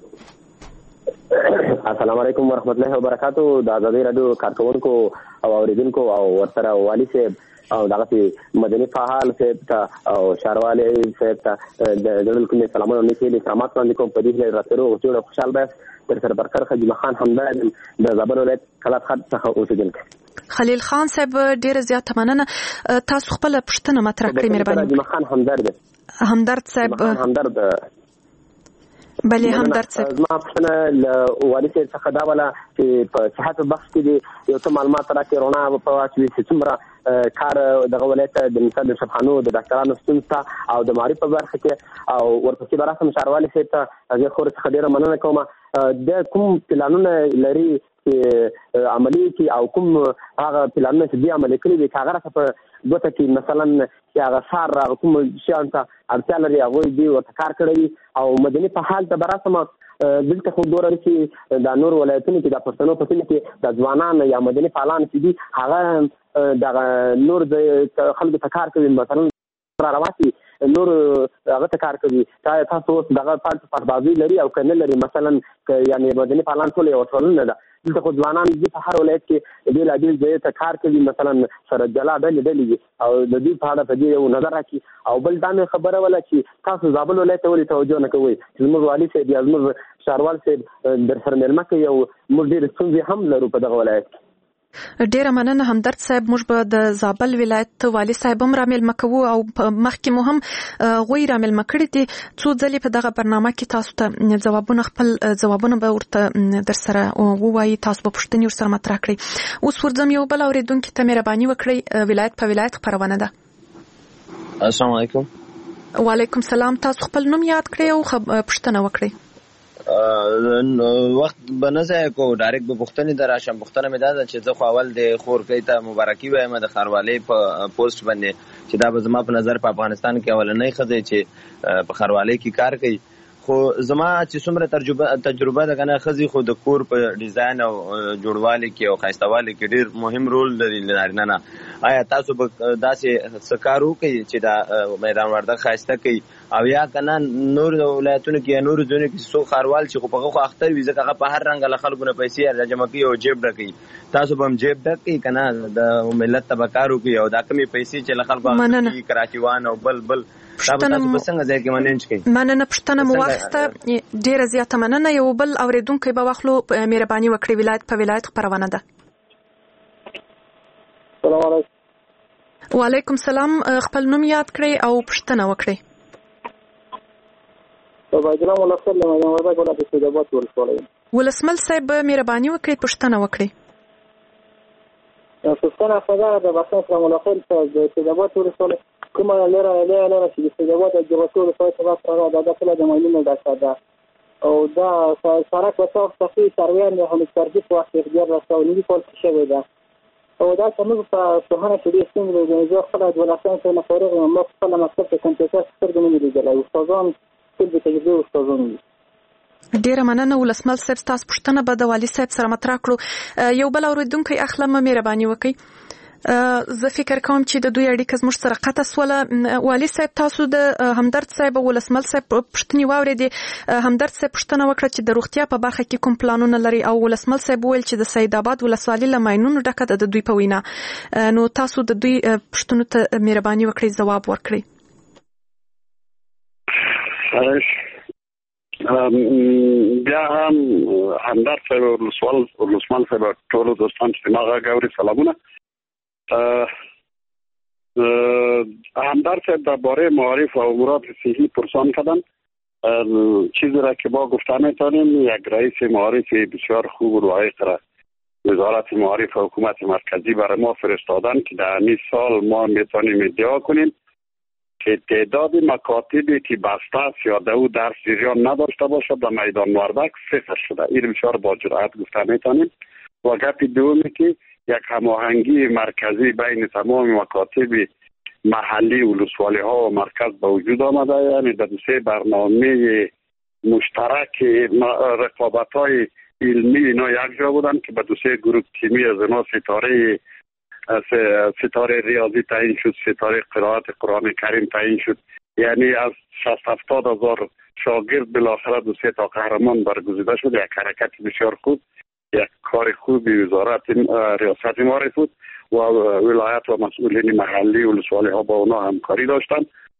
السلام علیکم ورحمت الله وبرکاتو. د ازادي رادیو کارکونکو او اوریدونکو او ورسره والی صاحب او دغه مدني فعال صاحب ته او شاروالي صاحب ته د جلال کوم سلامونه لیکلي سلامات باندې کوم په دې راتلو او ټول خوشاله بس تر سره برکر خجل خان همدار د زابل ولایت کلات خط څخه اوسېدونکو خلیل خان صاحب ډیر زیات مننه. تاسو خپل پښتنه مطرح کړئ مهرباني. خجل خان همدرد صاحب بلې همدرد صاحب ما پښتنه والی څخه دا ولا چې په صحت بخش کې یو څه معلومات راکړي رونا په واچوي چې څومره کار دغه ولایت د مثال د شفخانو د ډاکټرانو ستونزه او د معرفت په برخه کې او ورپسې براسم شاروالي څخه ته هغه خور څخه ډیره مننه کوم. د کوم پلانونه لري چې عملی کې او کوم هغه پلانونه چې عملي کړی دي هغه راځه په دوته کې مثلا چې هغه سار کوم شانته اړتیا لري هغه دی ورته کار کړی او مدني په حال ته براسم دلته خو دوره چې د نور ولایتونو کې د پښتنو په سیمه کې د ځوانان یا مدني فعالان چې دي هغه د نور د خلکو ته کار کوي مثلا راواتي نور هغه ته کار کوي تاسو دغه پاتبازي لري او کنه لري مثلا یعنی مدني فعالان ټول یو ټولنه ده دلته خو ځوانان دي په هر ولایت کې د لاجل ځای ته کار کوي مثلا سره جلا ډلې او د دې په اړه په دې یو نظر راکړي او بل دا خبره ولا چې تاسو زابل ولایت ولې توجه نه کوئ زموږ والی صاحب یا زموږ شاروال صاحب در سره ملما کوي او موږ ډېر څنګه هم لرو په دغه ولایت. ډیره مننه همدرد صاحب. موږ به د زابل ولایت والی صاحب هم رامل مکو او مخکې مو هم غوي رامل مکړی دي څو ځلې په دغه برنامه کې تاسو ته ځوابونه خپل ځوابونه به ورته در سره وایي تاسو به پښتني ور سره مطرح کړئ. اوس ورځم یو بل اوریدونکو ته مهرباني وکړئ. ولایت په ولایت خبرونه ده. السلام علیکم. وعلیکم السلام. تاسو خپل نوم یاد کړئ او پښتنه وکړئ. وخت بنځه کو ډایرکټ به پښتني دراشم. پښتنه مې دا چې زه خو اول د خور کوي ته مبارکي وایم د خاروالۍ په پوسټ باندې چې دا به زما په نظر په افغانستان کې اولنۍ خزه چې په خاروالۍ کې کار کوي خو زما چې څومره تجربه ده کنه خزي خو د کور په ډیزاین او جوړوالي کې او خاصتوالي کې ډیر مهم رول لري لري نه آیا تاسو به داسې سکارو کوي چې دا میدان وردګ خاصته کوي او یا کنه نور ولایتونو کې نور ځونه کې سو خاروال چې خو په اختر وي ځکه په هر رنګ له خلکو نه پیسې راجمع کوي او جیب ډکوي تاسو به هم جیب ډکوي کنه د ملت تبکارو کوي او دا کمی پیسې چې له خلکو کراچیوان او بل مننه پښتنه مو وخت ډیره زیاته مننه یو بل اوریدونکو به واخلو مهرباني وکړئ ولایت په ولایت خبرونه ده. السلام علیکم. وعلیکم السلام. خپل نوم یاد کړئ او پښتنه وکړئ. عبدالله ولسمل له میدان وردګ ولایت سیدآباد ولسوالۍ. ولسمل صاحب مهرباني وکړئ پښتنه وکړئ. پښتنه خبره د باسم سره ملاقات د سیدآباد ولسوالۍ کومه لره چې د سیدآباد د جوړولو لپاره تاسو را د خپل د ماینونو ډاکټر ده او دا سره کوڅه صفي سرویان له هم ترجیح واخلي اختیار راځي کول شوی ده او دا څنګه په سهانه کې د څنګه د ځو خپل د ولاسان سره فارغ مو خپل مکتب ته کمپیوټر سترګې نه لیدل او استادان ټول د تجربه استادان ډیره مننه. ولسمل صاحب تاسو پښتنه به د والي صاحب سره مطرح کړو. یو بل اوریدونکو اخلم مهرباني وکړئ. زه فکر کوم چې د دوی اړیکه زموږ سره قطع سوله. والي صاحب تاسو د همدرد صاحب او ولسمل صاحب پښتني واورېدې. همدرد صاحب پښتنه وکړه چې د روغتیا په برخه کې کوم پلانونه لري او ولسمل صاحب ویل چې د سیدآباد ولسوالۍ له ماینونو ډکه ده د دوی په وینا. نو تاسو د دوی پښتنو ته مهرباني وکړئ ځواب ورکړئ. بیا هم همدرد صاحب او ولسمل صاحب ټولو دوستان چې ما غواړي سلامونه. همدرد صاحب درباره معارف و امورات صحی پرسان کردن. چیزی را که با گفتن میتونیم یک رئیس معارف بسیار خوب و لایق را وزارت معارف و حکومت مرکزی برای ما فرستادن که در این سال ما میتونیم ادعا کنیم که تعداد مکاتبی که بسته است یا در او درس جریان نداشته باشد در میدان وردک صفر شده. این بسیار با جرأت گفتن میتونیم. و گپ دومی که یک هماهنگی مرکزی بین تمام مکاتب محلی ولسوالی ها و مرکز به وجود آمده. یعنی در سه برنامه مشترک رقابت های علمی اینا یک جا بودن که به دو سه گروه تیمی از اینا ستاره ریاضی تعیین شد، ستاره قرائت قرآن کریم تعیین شد. یعنی از 60-70 هزار شاگرد بالاخره دو سه تا قهرمان برگزیده شد. یک حرکت بسیار خوب، یک کار خوبی وزارت ریاست معارف بود و ولایت و مسئولین محلی ولسوالی ها با اونا همکاری داشتن.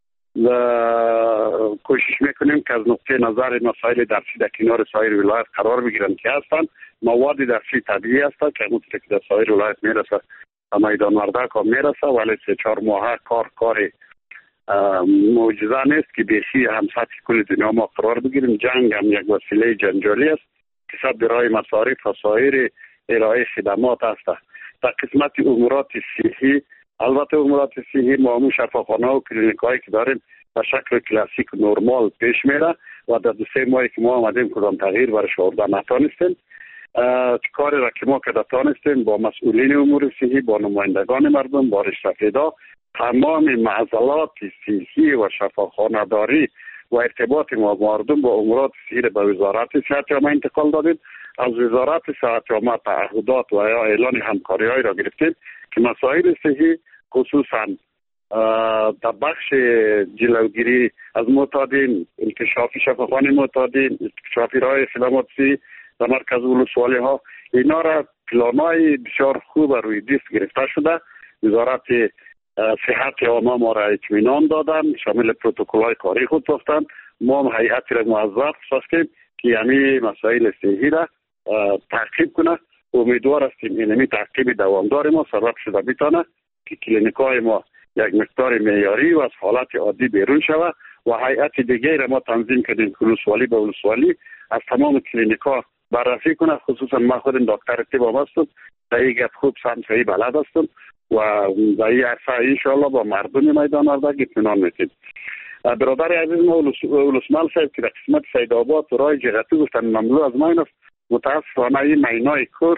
کوشش میکنیم که از نقطه نظر مسائل درسی در کنار سایر ولایت قرار بگیرن که هستن. مواد درسی طبیعی هست که همونطور که در سایر ولایت میرسه میدان وردک هم میرسه، ولی 3-4 ماه کار معجزه نیست که بیشی هم سطح کل دنیا ما قرار بگیریم. جنگ هم یک وسیله جنجالی است که صد برای مصارف و سایر ارائه خدمات است. در قسمت امورات صحی، البته امورات صحی ما همون شفاخانه و کلینیک هایی که داریم به شکل کلاسیک نرمال پیش میره و در 2-3 ماهی که ما آمدیم کدام تغییر برش آوردن نتانستیم. کاری را که ما که دانستیم با مسئولین امور صحی، با نمایندگان مردم، با رشته‌فدا تمام معضلات صحی و شفاخانه داری و ارتباط ما مردم با امورات صحی به وزارت صحت عامه انتقال دادیم. از وزارت صحت عامه تعهدات و یا اعلان همکاری‌های را گرفتیم که مسائل صحی خصوصا در بخش جلوگیری از معتادین، انکشاف شفاخانه معتادین، انکشاف راه خدمات صحی در مرکز ولسوالی ها، اینا را پلان‌های بسیار خوب روی دست گرفته شده. وزارت صحت عامه ما را اطمینان دادن، شامل پروتکل‌های کاری خود ساختن. ما هم هیئتی را موظف ساختیم که یعنی مسائل صحی را تعقیب کنه. امیدوار هستیم اینمی تعقیب دوامدار ما سبب شده بتانه که کلینیک‌های ما یک مقدار معیاری و از حالت عادی بیرون شود و هیئت دیگه را ما تنظیم کردیم که ولسوالی به ولسوالی از تمام کلینیک‌ها بررسی کنه. خصوصا من خودم دکتر طب هستم، در این گپ خوب صحیح بلد هستم و در این عرصه انشاءالله با مردم میدان وردک اطمینان میتیم. برادر عزیز ما ولسمل صاحب که در قسمت سیدآباد و راه جغتی گفتن مملو از ماین است. متاسفانه این مینای کور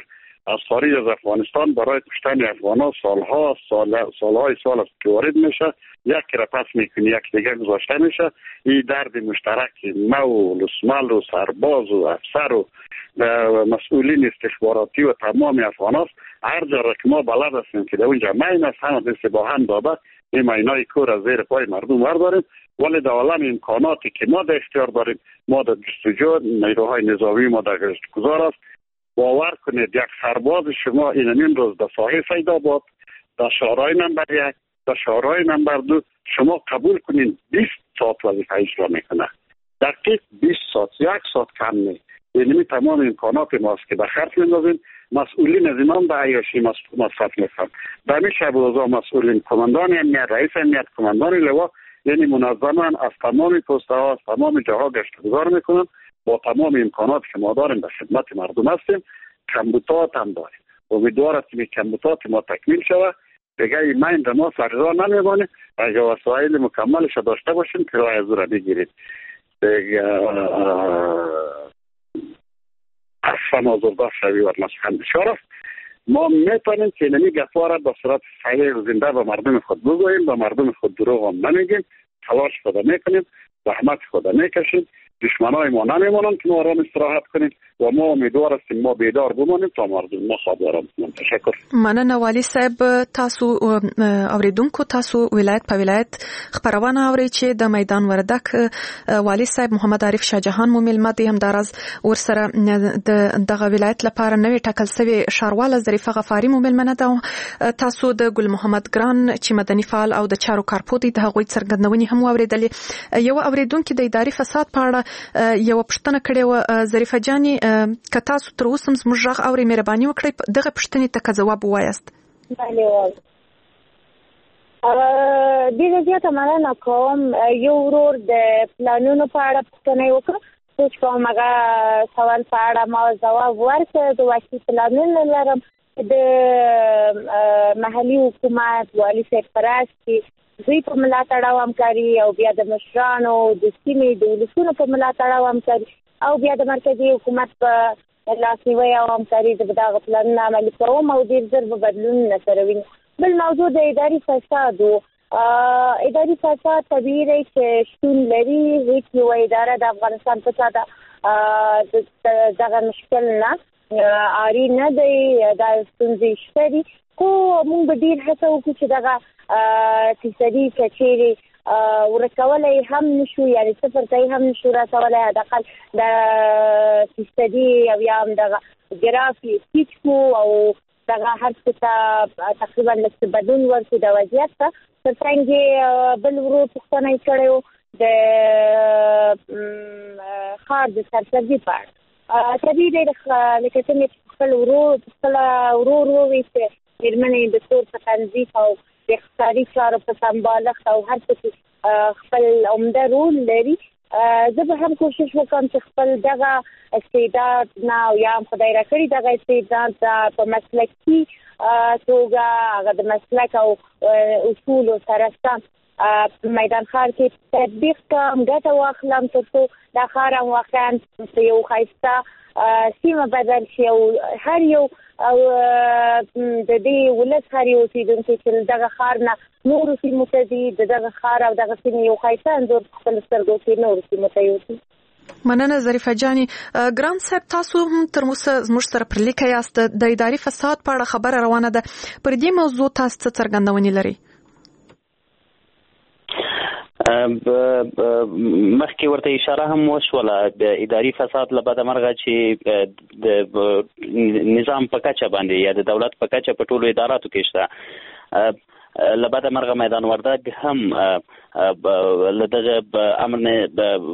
از خارج از افغانستان برای کشتن افغان‌ها سالهای سال است که وارد میشه، یکی را پس میکنی یک دیگه گذاشته میشه. این درد مشترک ما و لسمل و سرباز و افسر و مسئولین استخباراتی و تمام افغان است. هر جا را که ما بلد هستیم که در اونجا مین است، همه دست با هم داده این مینای کور از زیر پای مردم برداریم. ولی در عالم امکاناتی که ما در اختیار داریم، ما در جستجو نیروهای نظامی ما در گذار است. باور کنید یک سرباز شما این روز در ساحل سیدآباد، در شورای نمبر 1، در شورای نمبر 2 شما قبول کنین 20 ساعت وظیفه اجرا میکنه. دقیق 20 ساعت، 1 ساعت کم نه. یعنی تمام امکانات ماست که به خرج میندازیم. مسئولین از ایمان به عیاشی مصرف میکنن. در این شب روزا مسئولین، کماندان امنیت، رئیس امنیت، کماندان لوا، یعنی منظما از تمام پست‌ها، از تمام جاها گشت گذار میکنن. با تمام امکانات که ما داریم در خدمت مردم هستیم. کمبودات هم داریم. امیدوارم که کمبودات ما تکمیل شود. دیگه این مین ما سرجا نمیمانه. اگر وسایل مکملش داشته باشیم که راه از را بگیرید. دیگه اصلا آزرده شوی و مسخن بشار است. ما میتونیم که نمی گفا را به صورت صحیح و زنده به مردم خود بگوییم، به مردم خود دروغ هم نمیگیم، تلاش خود میکنیم، زحمت خود میکشیم. دشمنای ما نمیمونن که ما آرام استراحت کنیم و ما امیدوار هستیم ما بیدار بمانیم تا مردم ما خواب آرام کنیم. تشکر. مننه والي صاحب. تاسو اوریدونکو تاسو ولایت په ولایت خبرونه اوري چې د میدان وردک والي صاحب محمد عارف شاه جهان مو ملمه دي هم دراز ورسره دغه ولایت لپاره نوې ټاکل شوی شارواله ظریفه غفاری مو ملمنه ده. تاسو د ګل محمد ګران چې مدني فعال او د چارو کارپوټي د هغوی څرګندونې هم اوریدلې. یو اوریدونکو د اداري فساد په اړه یو پښتنه کړې و. ظریفه جاني که تاسو تر اوسه زموږ غږ اورئ مهرباني وکړئ دغه پوښتنې ته ځواب ووایاست. بله وایم. ډېره زیاته مننه کوم. یو ورور د پلانونو په اړه پوښتنه یې وکړه. سوچ کوم هغه سوال په اړه ما ځواب ورکړ. د وحشي پلانونه لرم د محلي حکومت والي صاحب په راس کې دوی په ملاتړ او همکاري او بیا د مشرانو د سیمې د ولسونو په ملاتړ او همکاري او بیا د مرکزي حکومت په لاسنیوي او همکاري د دغه پلانونه عملي کوم او ډېر ژر به بدلونونه سره وینو. بل موضوع د اداري فساد و. اداري فساد طبیعي دی چې شتون لري. هیڅ یو اداره د افغانستان په ساده دغه مشکل نه عاري نه دی. دا ستونزې شته دي خو موږ به ډېر هڅه وکړو چې دغه فیصدي کچېرې ورکولی هم نشو، یعنې صفر ته هم نشو رسولی. حداقل د فیصدي او یا هم دغه ګراف یې ټیټ کړو او دغه هر څه ته تقریبا لږ بدلون ورکړو د وضعیت ته. تر څنګ یې بل ورور پوښتنه یې کړی و د ښار د سرسبزي په اړه. طبیعي دی لکه څنګه چې خپل ورور ووایي چې مېرمنې د کور په تنظیف او د اقتصادي چارو په سمبالښت او هر څه کې خپل عمده رول لري. زه به هم کوشش وکړم چې خپل دغه استعداد نه او یا هم خدای راکړي دغه استعداد په مسلکي توګه هغه د مسلک او اصولو سره سم په میدان ښار کې تطبیق کړم، ګټه واخلم تر څو دا ښار هم واقعا په یو ښایسته سیمه بدل شي او هر یو او د دې ولس هر یو اوسېدونکی چې دغه ښار نه نورو سیمو ته ځي د دغه ښار او دغه سیمې یو ښایسته انځور په خپلو سترګو کې نورو سیمو ته یوسي. مننه ظریفه جاني. ګران صاحب تاسو هم تر اوسه زموږ سره پر لیکه یاست. د اداري فساد په اړه خبره روانه ده. پر دې موضوع تاسو څه څرګندونې لرئ؟ مخکې ورته اشاره هم وشوله د اداري فساد له بده مرغه چې د نظام په کچه باندې یا د دولت په کچه په ټولو اداراتو کې شته. له بده مرغه میدان وردک هم له دغه امر نه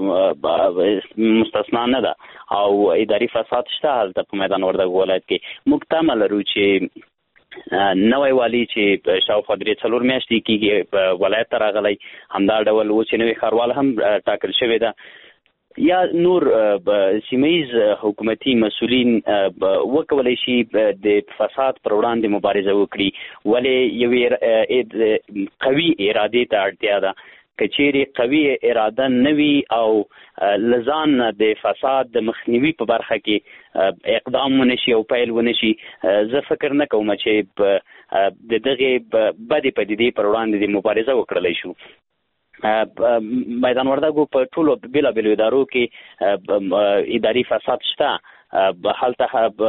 مستثنا نه ده او اداري فساد شته هلته په میدان وردک ولایت کې. موږ تمه لرو چې نوی والی چې شاوخوا 3-4 میاشتې کېږي په ولایت ته راغلی، همدا ډول اوس نوی ښاروال هم ټاکل شوی ده. یا نور سیمه‌یز حکومتي مسؤلین وکولی شي د فساد پر وړاندې مبارزه وکړي، ولې یوې قوي ارادې ته اړتیا ده. کچيري قوي اراده نوي او لزان د فساد د مخنیوي په برخه کې اقدام ونشي او پیل ونشي زه فکر نه کوم چې د دغه بدی پدیدې پر وړاندې د مبارزه وکړلای شو. میدان وردګو په ټولو بیلابیلو ادارو کې اداري فساد شته. هلته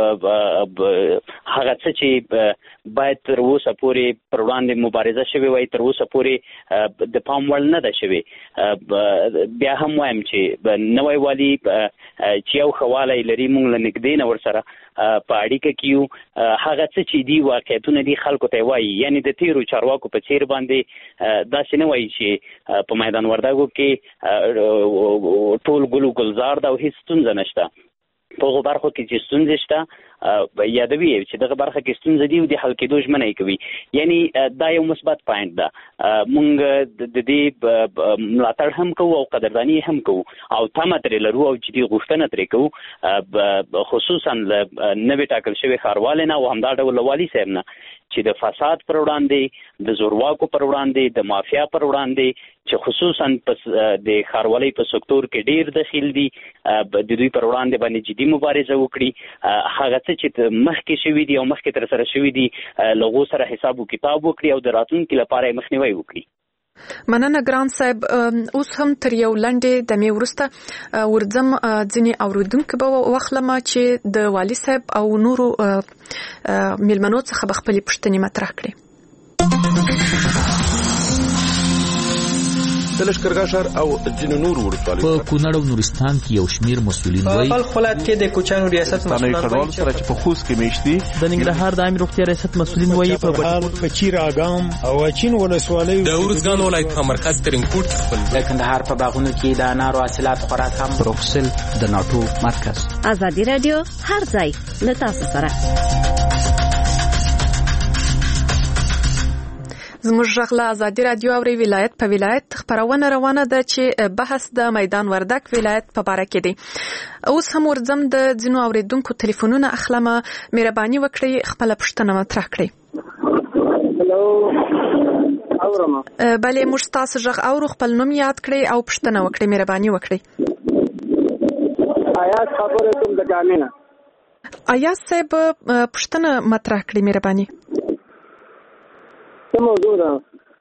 هغه څه چې باید تر اوسه پورې پر وړاندې مبارزه شوې وای تر اوسه پورې د پام وړ نه ده شوې. بیا هم وایم چې نوی والي چې یو خواله لري موږ له نږدې نه ورسره په اړیکه کې یو هغه څه چې دي واقعیتونه دي خلکو ته وایي، یعنی د تیرو چارواکو په څیر باندې داسې نه وایي چې په میدان وردګو کې ټول ګلو ګلزار ده او هیڅ ستونزه نشته. په هغو برخو کې چې ستونزې شته یادوي چې دغه برخه کې ستونزې دي او د حل کېدو ژمنه یې کوي. یعنی دا یو مثبت پوینټ ده. موږ د دې ملاتړ هم کوو او قدرداني هم کوو او تمه ترې لرو او جدي غوښتنه ترې کوو، خصوصا له نوې ټاکل شوي ښاروالۍ نه او همدا ډول له والي صاحب نه چې د فساد پر وړاندې، د زورواکو پر وړاندې، د مافیا پر وړاندې چې خصوصا د ښاروالۍ په سکتور کې ډیر دخیل دي د دوی پر وړاندې باندې جدي مبارزه وکړي. هغه څه چې مخکې شوي دي او مخکې تر سره شوي دي له هغو سره حساب و کتاب وکړي او د راتلونکي لپاره یې مخنیوی وکړي. مننه ګران صاحب. اوس هم تر یو لنډې دمې وروسته ورځم ځینې اوریدونکو به واخلم چې د والي صاحب او نورو میلمنو څخه به خپلې پوښتنې مطرح کړي. د لښکرګاه ښار او ځینو نورو ولسوالیو په کونړ او نورستان کې یو شمیر مسؤلین وایي په خپل ولایت کې د کوچانو ریاست مسؤلین وایي چې په خوست کې میشتي د ننګرهار د عامه روغتیا ریاست مسؤلین وایي په بهار په چیراګام او اچین ولسوالیو د ورزګان ولایت په مرکز ترینکوټ خپل د کندهار په باغونو کې د انارو حاصلات خوراک هم بروکسل د ناتو مرکز. ازادي رادیو هر ځای له تاسو سره. زموږ غږ ازادي رادیو او ولایت په ولایت خبرونه روانه ده چې بحث د میدان وردګ ولایت په اړه کې دی. اوس هم ورځم د ځینو اوریدونکو ټلیفونونه اخلم. مهرباني وکړئ خپل پوښتنه مطرح کړئ. هلو اورم. بله موږ تاسو غږ اورو، خپل نوم یاد کړئ او پوښتنه وکړئ. مهرباني وکړئ. آیات خبره کوم د ګامینه. آیات صاحب پوښتنه مطرح کړئ. مهرباني. څه موضوع ده؟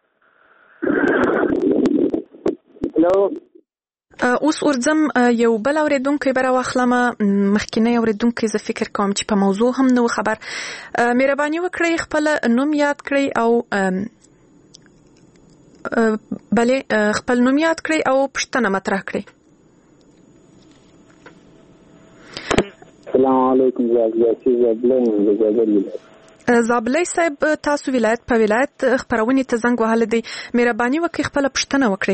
هلو اوس ورځم یو بل اوریدونکی به راواخلم. مخکینی اوریدونکی زه فکر کوم چې په موضوع هم نه خبر. مهرباني وکړئ خپل نوم یاد کړئ او بله خپل نوم یاد کړئ او پوښتنه مطرح کړئ. السلام علیکم. زابلۍ صاحب تاسو ولایت په ولایت خبرونه ته زنګ وهل دي. مهرباني وکړئ خپل پوښتنه وکړئ.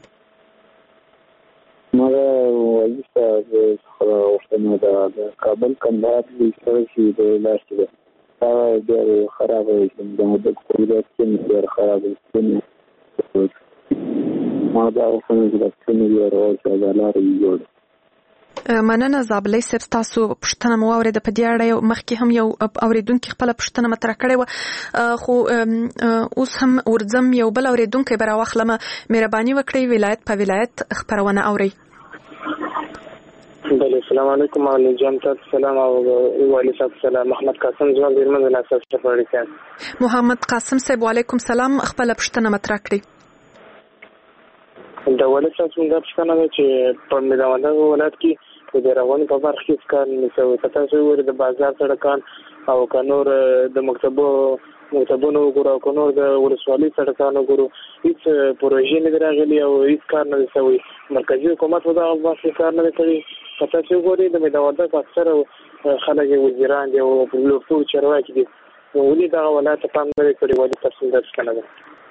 مګر وایي چې خبره د کابل کندهار د سړک د لاسته دا ډېر خراب دی. د کولای کې ډېر خراب دی. ما دا وسنه د څنګه یو راځي دا لارې جوړ. مننه زابلۍ صاحب تاسو پوښتنه مو واورېده. په دې اړه مخکې هم یو اوریدونکي خپل پوښتنه مطرح کړې وه، خو اوس هم ورځم یو بل اوریدونکی به راواخلم. مهرباني وکړئ ولایت په ولایت خبرونه اورئ. بله السلام علیکم. والي جان تاسو سلام او والي صاحب سلام. محمد قاسم زما بیرمن د ناساس څخه. محمد قاسم صاحب وعلیکم سلام. خپل پوښتنه مطرح کړئ. د والي صاحب څنګه پوښتنه ده چې په میدان وردګ ولایت کې د رواني په برخه کې کار نشوي. تاسو ورته د بازار سړکان او کنور د مکتبونو وګورئ او کنور د ولسوالۍ سړکانو وګورئ. هیڅ پروژې نه راغلي او هیڅ کار نه شوی. مرکزی حکومت په دغه برخه کار نه کوي. تاسو وګورئ د میدان وردګ اکثره خلک وزیران دي او لوکو چارواکي دي. ولې دغه ولایت په پام نه کوي؟ والي تاسو درس کنه.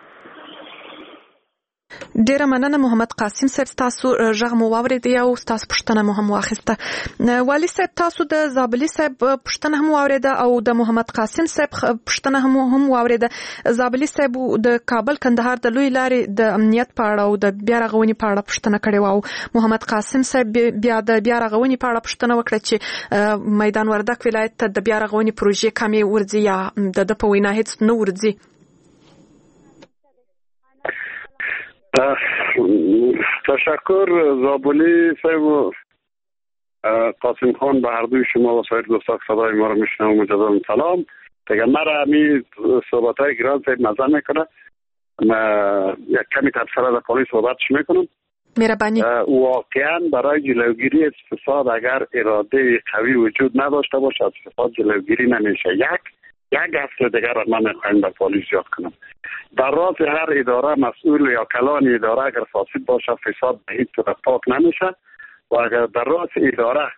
ډیره مننه محمد قاسم صاحب. تاسو غږ مو واورېدی او تاسو پوښتنه مو هم واخیسته. والي صاحب تاسو د زابلي صاحب پوښتنه هم واورېده او د محمد قاسم صاحب پوښتنه هم واورېده. زابلي صاحب د کابل کندهار د لوی لارې د امنیت په اړه او د بیا رغونې په اړه پوښتنه کړې و او محمد قاسم صاحب بیا د بیا رغونې په اړه پوښتنه وکړه چې میدان وردګ ولایت ته د بیا رغونې پروژې کمې ورځي یا د په وینا هیڅ نه ورځي. تشکر زابلی صاحب قاسم خان به هر دوی شما و سایر دوستا که صدای ما رو میشنم و مجددا سلام. دیگه مرا همی صحبت های گران صاحب مزه میکنه. ما یک کمی تبصره در پالی صحبتش میکنم. مهربانی. واقعا برای جلوگیری از فساد اگر اراده قوی وجود نداشته باشه از فساد جلوگیری نمیشه. یک هفته دیگر را من میخوایم در پالیس زیاد کنم. در راز هر اداره مسئول یا کلان اداره اگر فاسد باشه فساد به هیچ صورت پاک نمیشه و اگر در راز اداره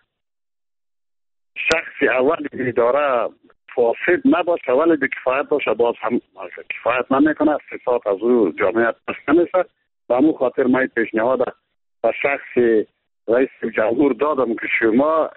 شخص اول اداره فاسد نباشه ولی به کفایت باشه باز هم کفایت نمیکنه فساد از او جامعه نمیشه. به همون خاطر من پیشنهاد به شخص رئیس جمهور دادم که شما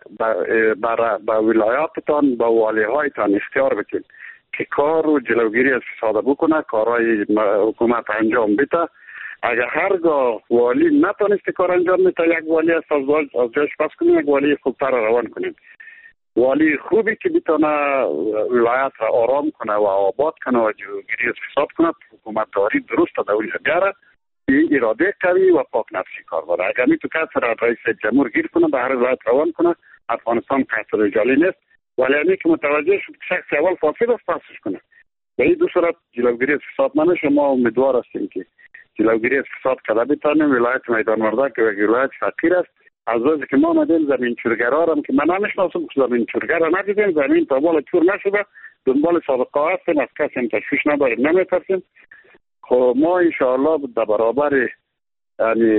به ولایاتتان به والی هایتان اختیار بتین که کار و جلوگیری از فساد بکنه کارهای حکومت انجام بده. اگر هرگاه والی نتونست کار انجام بده یک والی از جاش پس کنیم یک والی خوبتر روان کنیم. والی خوبی که بتونه ولایت را آرام کنه و آباد کنه و جلوگیری از فساد کنه حکومت داری درست دوری بیاره این اراده قوی و پاک نفسی کار باره. اگر می تو کسر رئیس جمهور گیر کنه به هر ولایت روان کنه افغانستان کسر رجالی نیست ولی همی که متوجه شد که شخص اول فاسد است پاسش کنه. به این دو صورت جلوگیری از فساد نمیشه. ما امیدوار هستیم که جلوگیری از فساد کلا بتانیم. ولایت میدان وردک که ولایت فقیر است از روزی که ما آمدیم زمین چورگرا هم که من نمیشناسم که زمین چورگر را ندیدیم زمین تا بالا چور نشده دنبال سابقه هستیم از کسی تشویش نداریم نمیترسیم. خب ما انشاءالله در برابر یعنی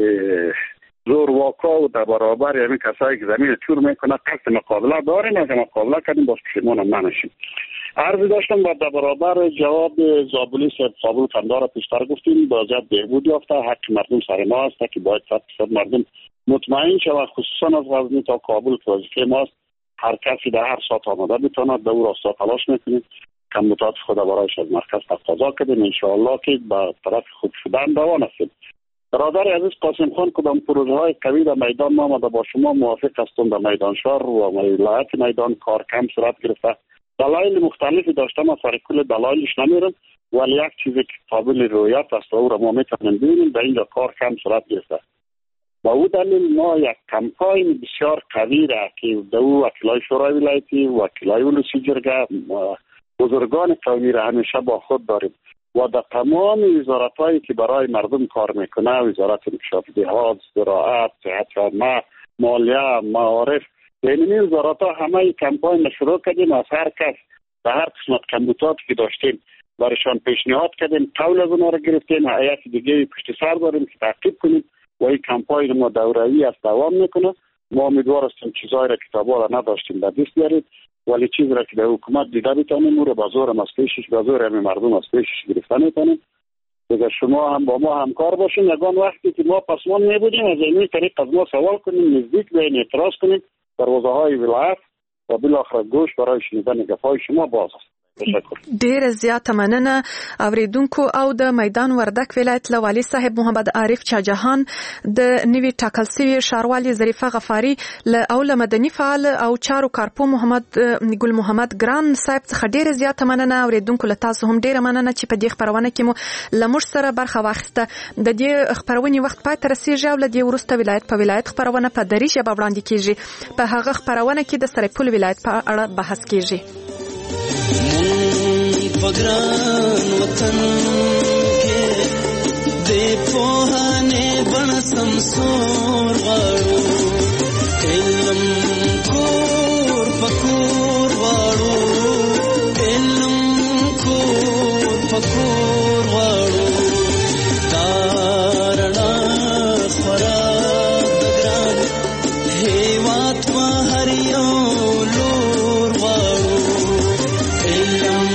زور واقع و در برابر یعنی کسایی که زمین چور میکنه قصد مقابله داریم اگر مقابله کردیم باز پشیمون هم نمیشیم. عرض داشتم در برابر جواب زابلی صاحب قابل کندار پیشتر گفتیم وضعیت بهبود یافته حق مردم سر ما است که باید 100% مردم مطمئن شود خصوصا از غزنی تا کابل که وظیفه ماست هر کسی در هر ساعت آماده بتواند به او راستا تلاش میکنیم کمبودات خود برایش از مرکز تقاضا کردیم انشاءالله که به طرف خوب شدن روان هستیم. برادر عزیز قاسم خان کدام پروژه های قوی در میدان ما آمده با شما موافق هستم در میدان شهر و ولایت میدان کار کم صورت گرفته. دلایل مختلفی داشته ما سر کل دلایلش نمیرم ولی یک چیزی که قابل رویت است و او را ما میتونیم ببینیم در اینجا کار کم صورت گرفته. با او دلیل ما یک کمپاین بسیار قوی را که در او وکیلای شورای ولایتی وکیلای ولسی جرگه بزرگان قومی را همیشه با خود داریم و در تمام وزارت‌هایی که برای مردم کار میکنه وزارت انکشاف دهات، زراعت، صحت عامه، مالیه، معارف این وزارت‌ها همه کمپاین شروع کردیم از هر کس به هر قسمت کمبوداتی که داشتیم برایشان پیشنهاد کردیم قول از اونها را گرفتیم هیئت دیگه پشت سر داریم که تعقیب کنیم و این کمپاین ما دوره‌ای است دوام میکنه. ما امیدوار هستیم چیزایی را کتابا را نداشتیم در دست بیارید ولی چیز را که در حکومت دیده بتانیم او را با زور از پیشش با زور همه مردم از پیشش گرفتن میتونیم. اگر شما هم با ما همکار باشین یگان وقتی که ما پسمان میبودیم از این طریق از ما سوال کنیم نزدیک به اعتراض کنیم دروازه های ولایت و بالاخره گوش برای شنیدن گپای شما باز است. ډیر زیاته مننه اوریدونکو او د میدان وردک ولایت له والي صاحب محمد عارف چاجهان د نوی ټاکل شوی ښاروالي ظریفه غفاری او له مدني فعال او چارو کارپو ګل محمد ګران صاحب څخه ډیر زیاته مننه اوریدونکو له تاسو هم ډیر مننه چې په دې خبرونه کې مو لمر سره برخه واخیسته. د دې خبرونې وخت پای تر رسیدي او له دې ورسته ولایت په ولایت خبرونه په دری ژبه وړاندې کیږي. په هغه خبرونه کې د سرپل ولایت په اړه بحث کیږي. پګران وطن کې د پوهانه بن سمسور غاړو علم کور پکور غاړو علم کور پکور غاړو دارنا خورا دګران هیوات ما هر یو لور غاړو علم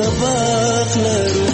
سبق لرو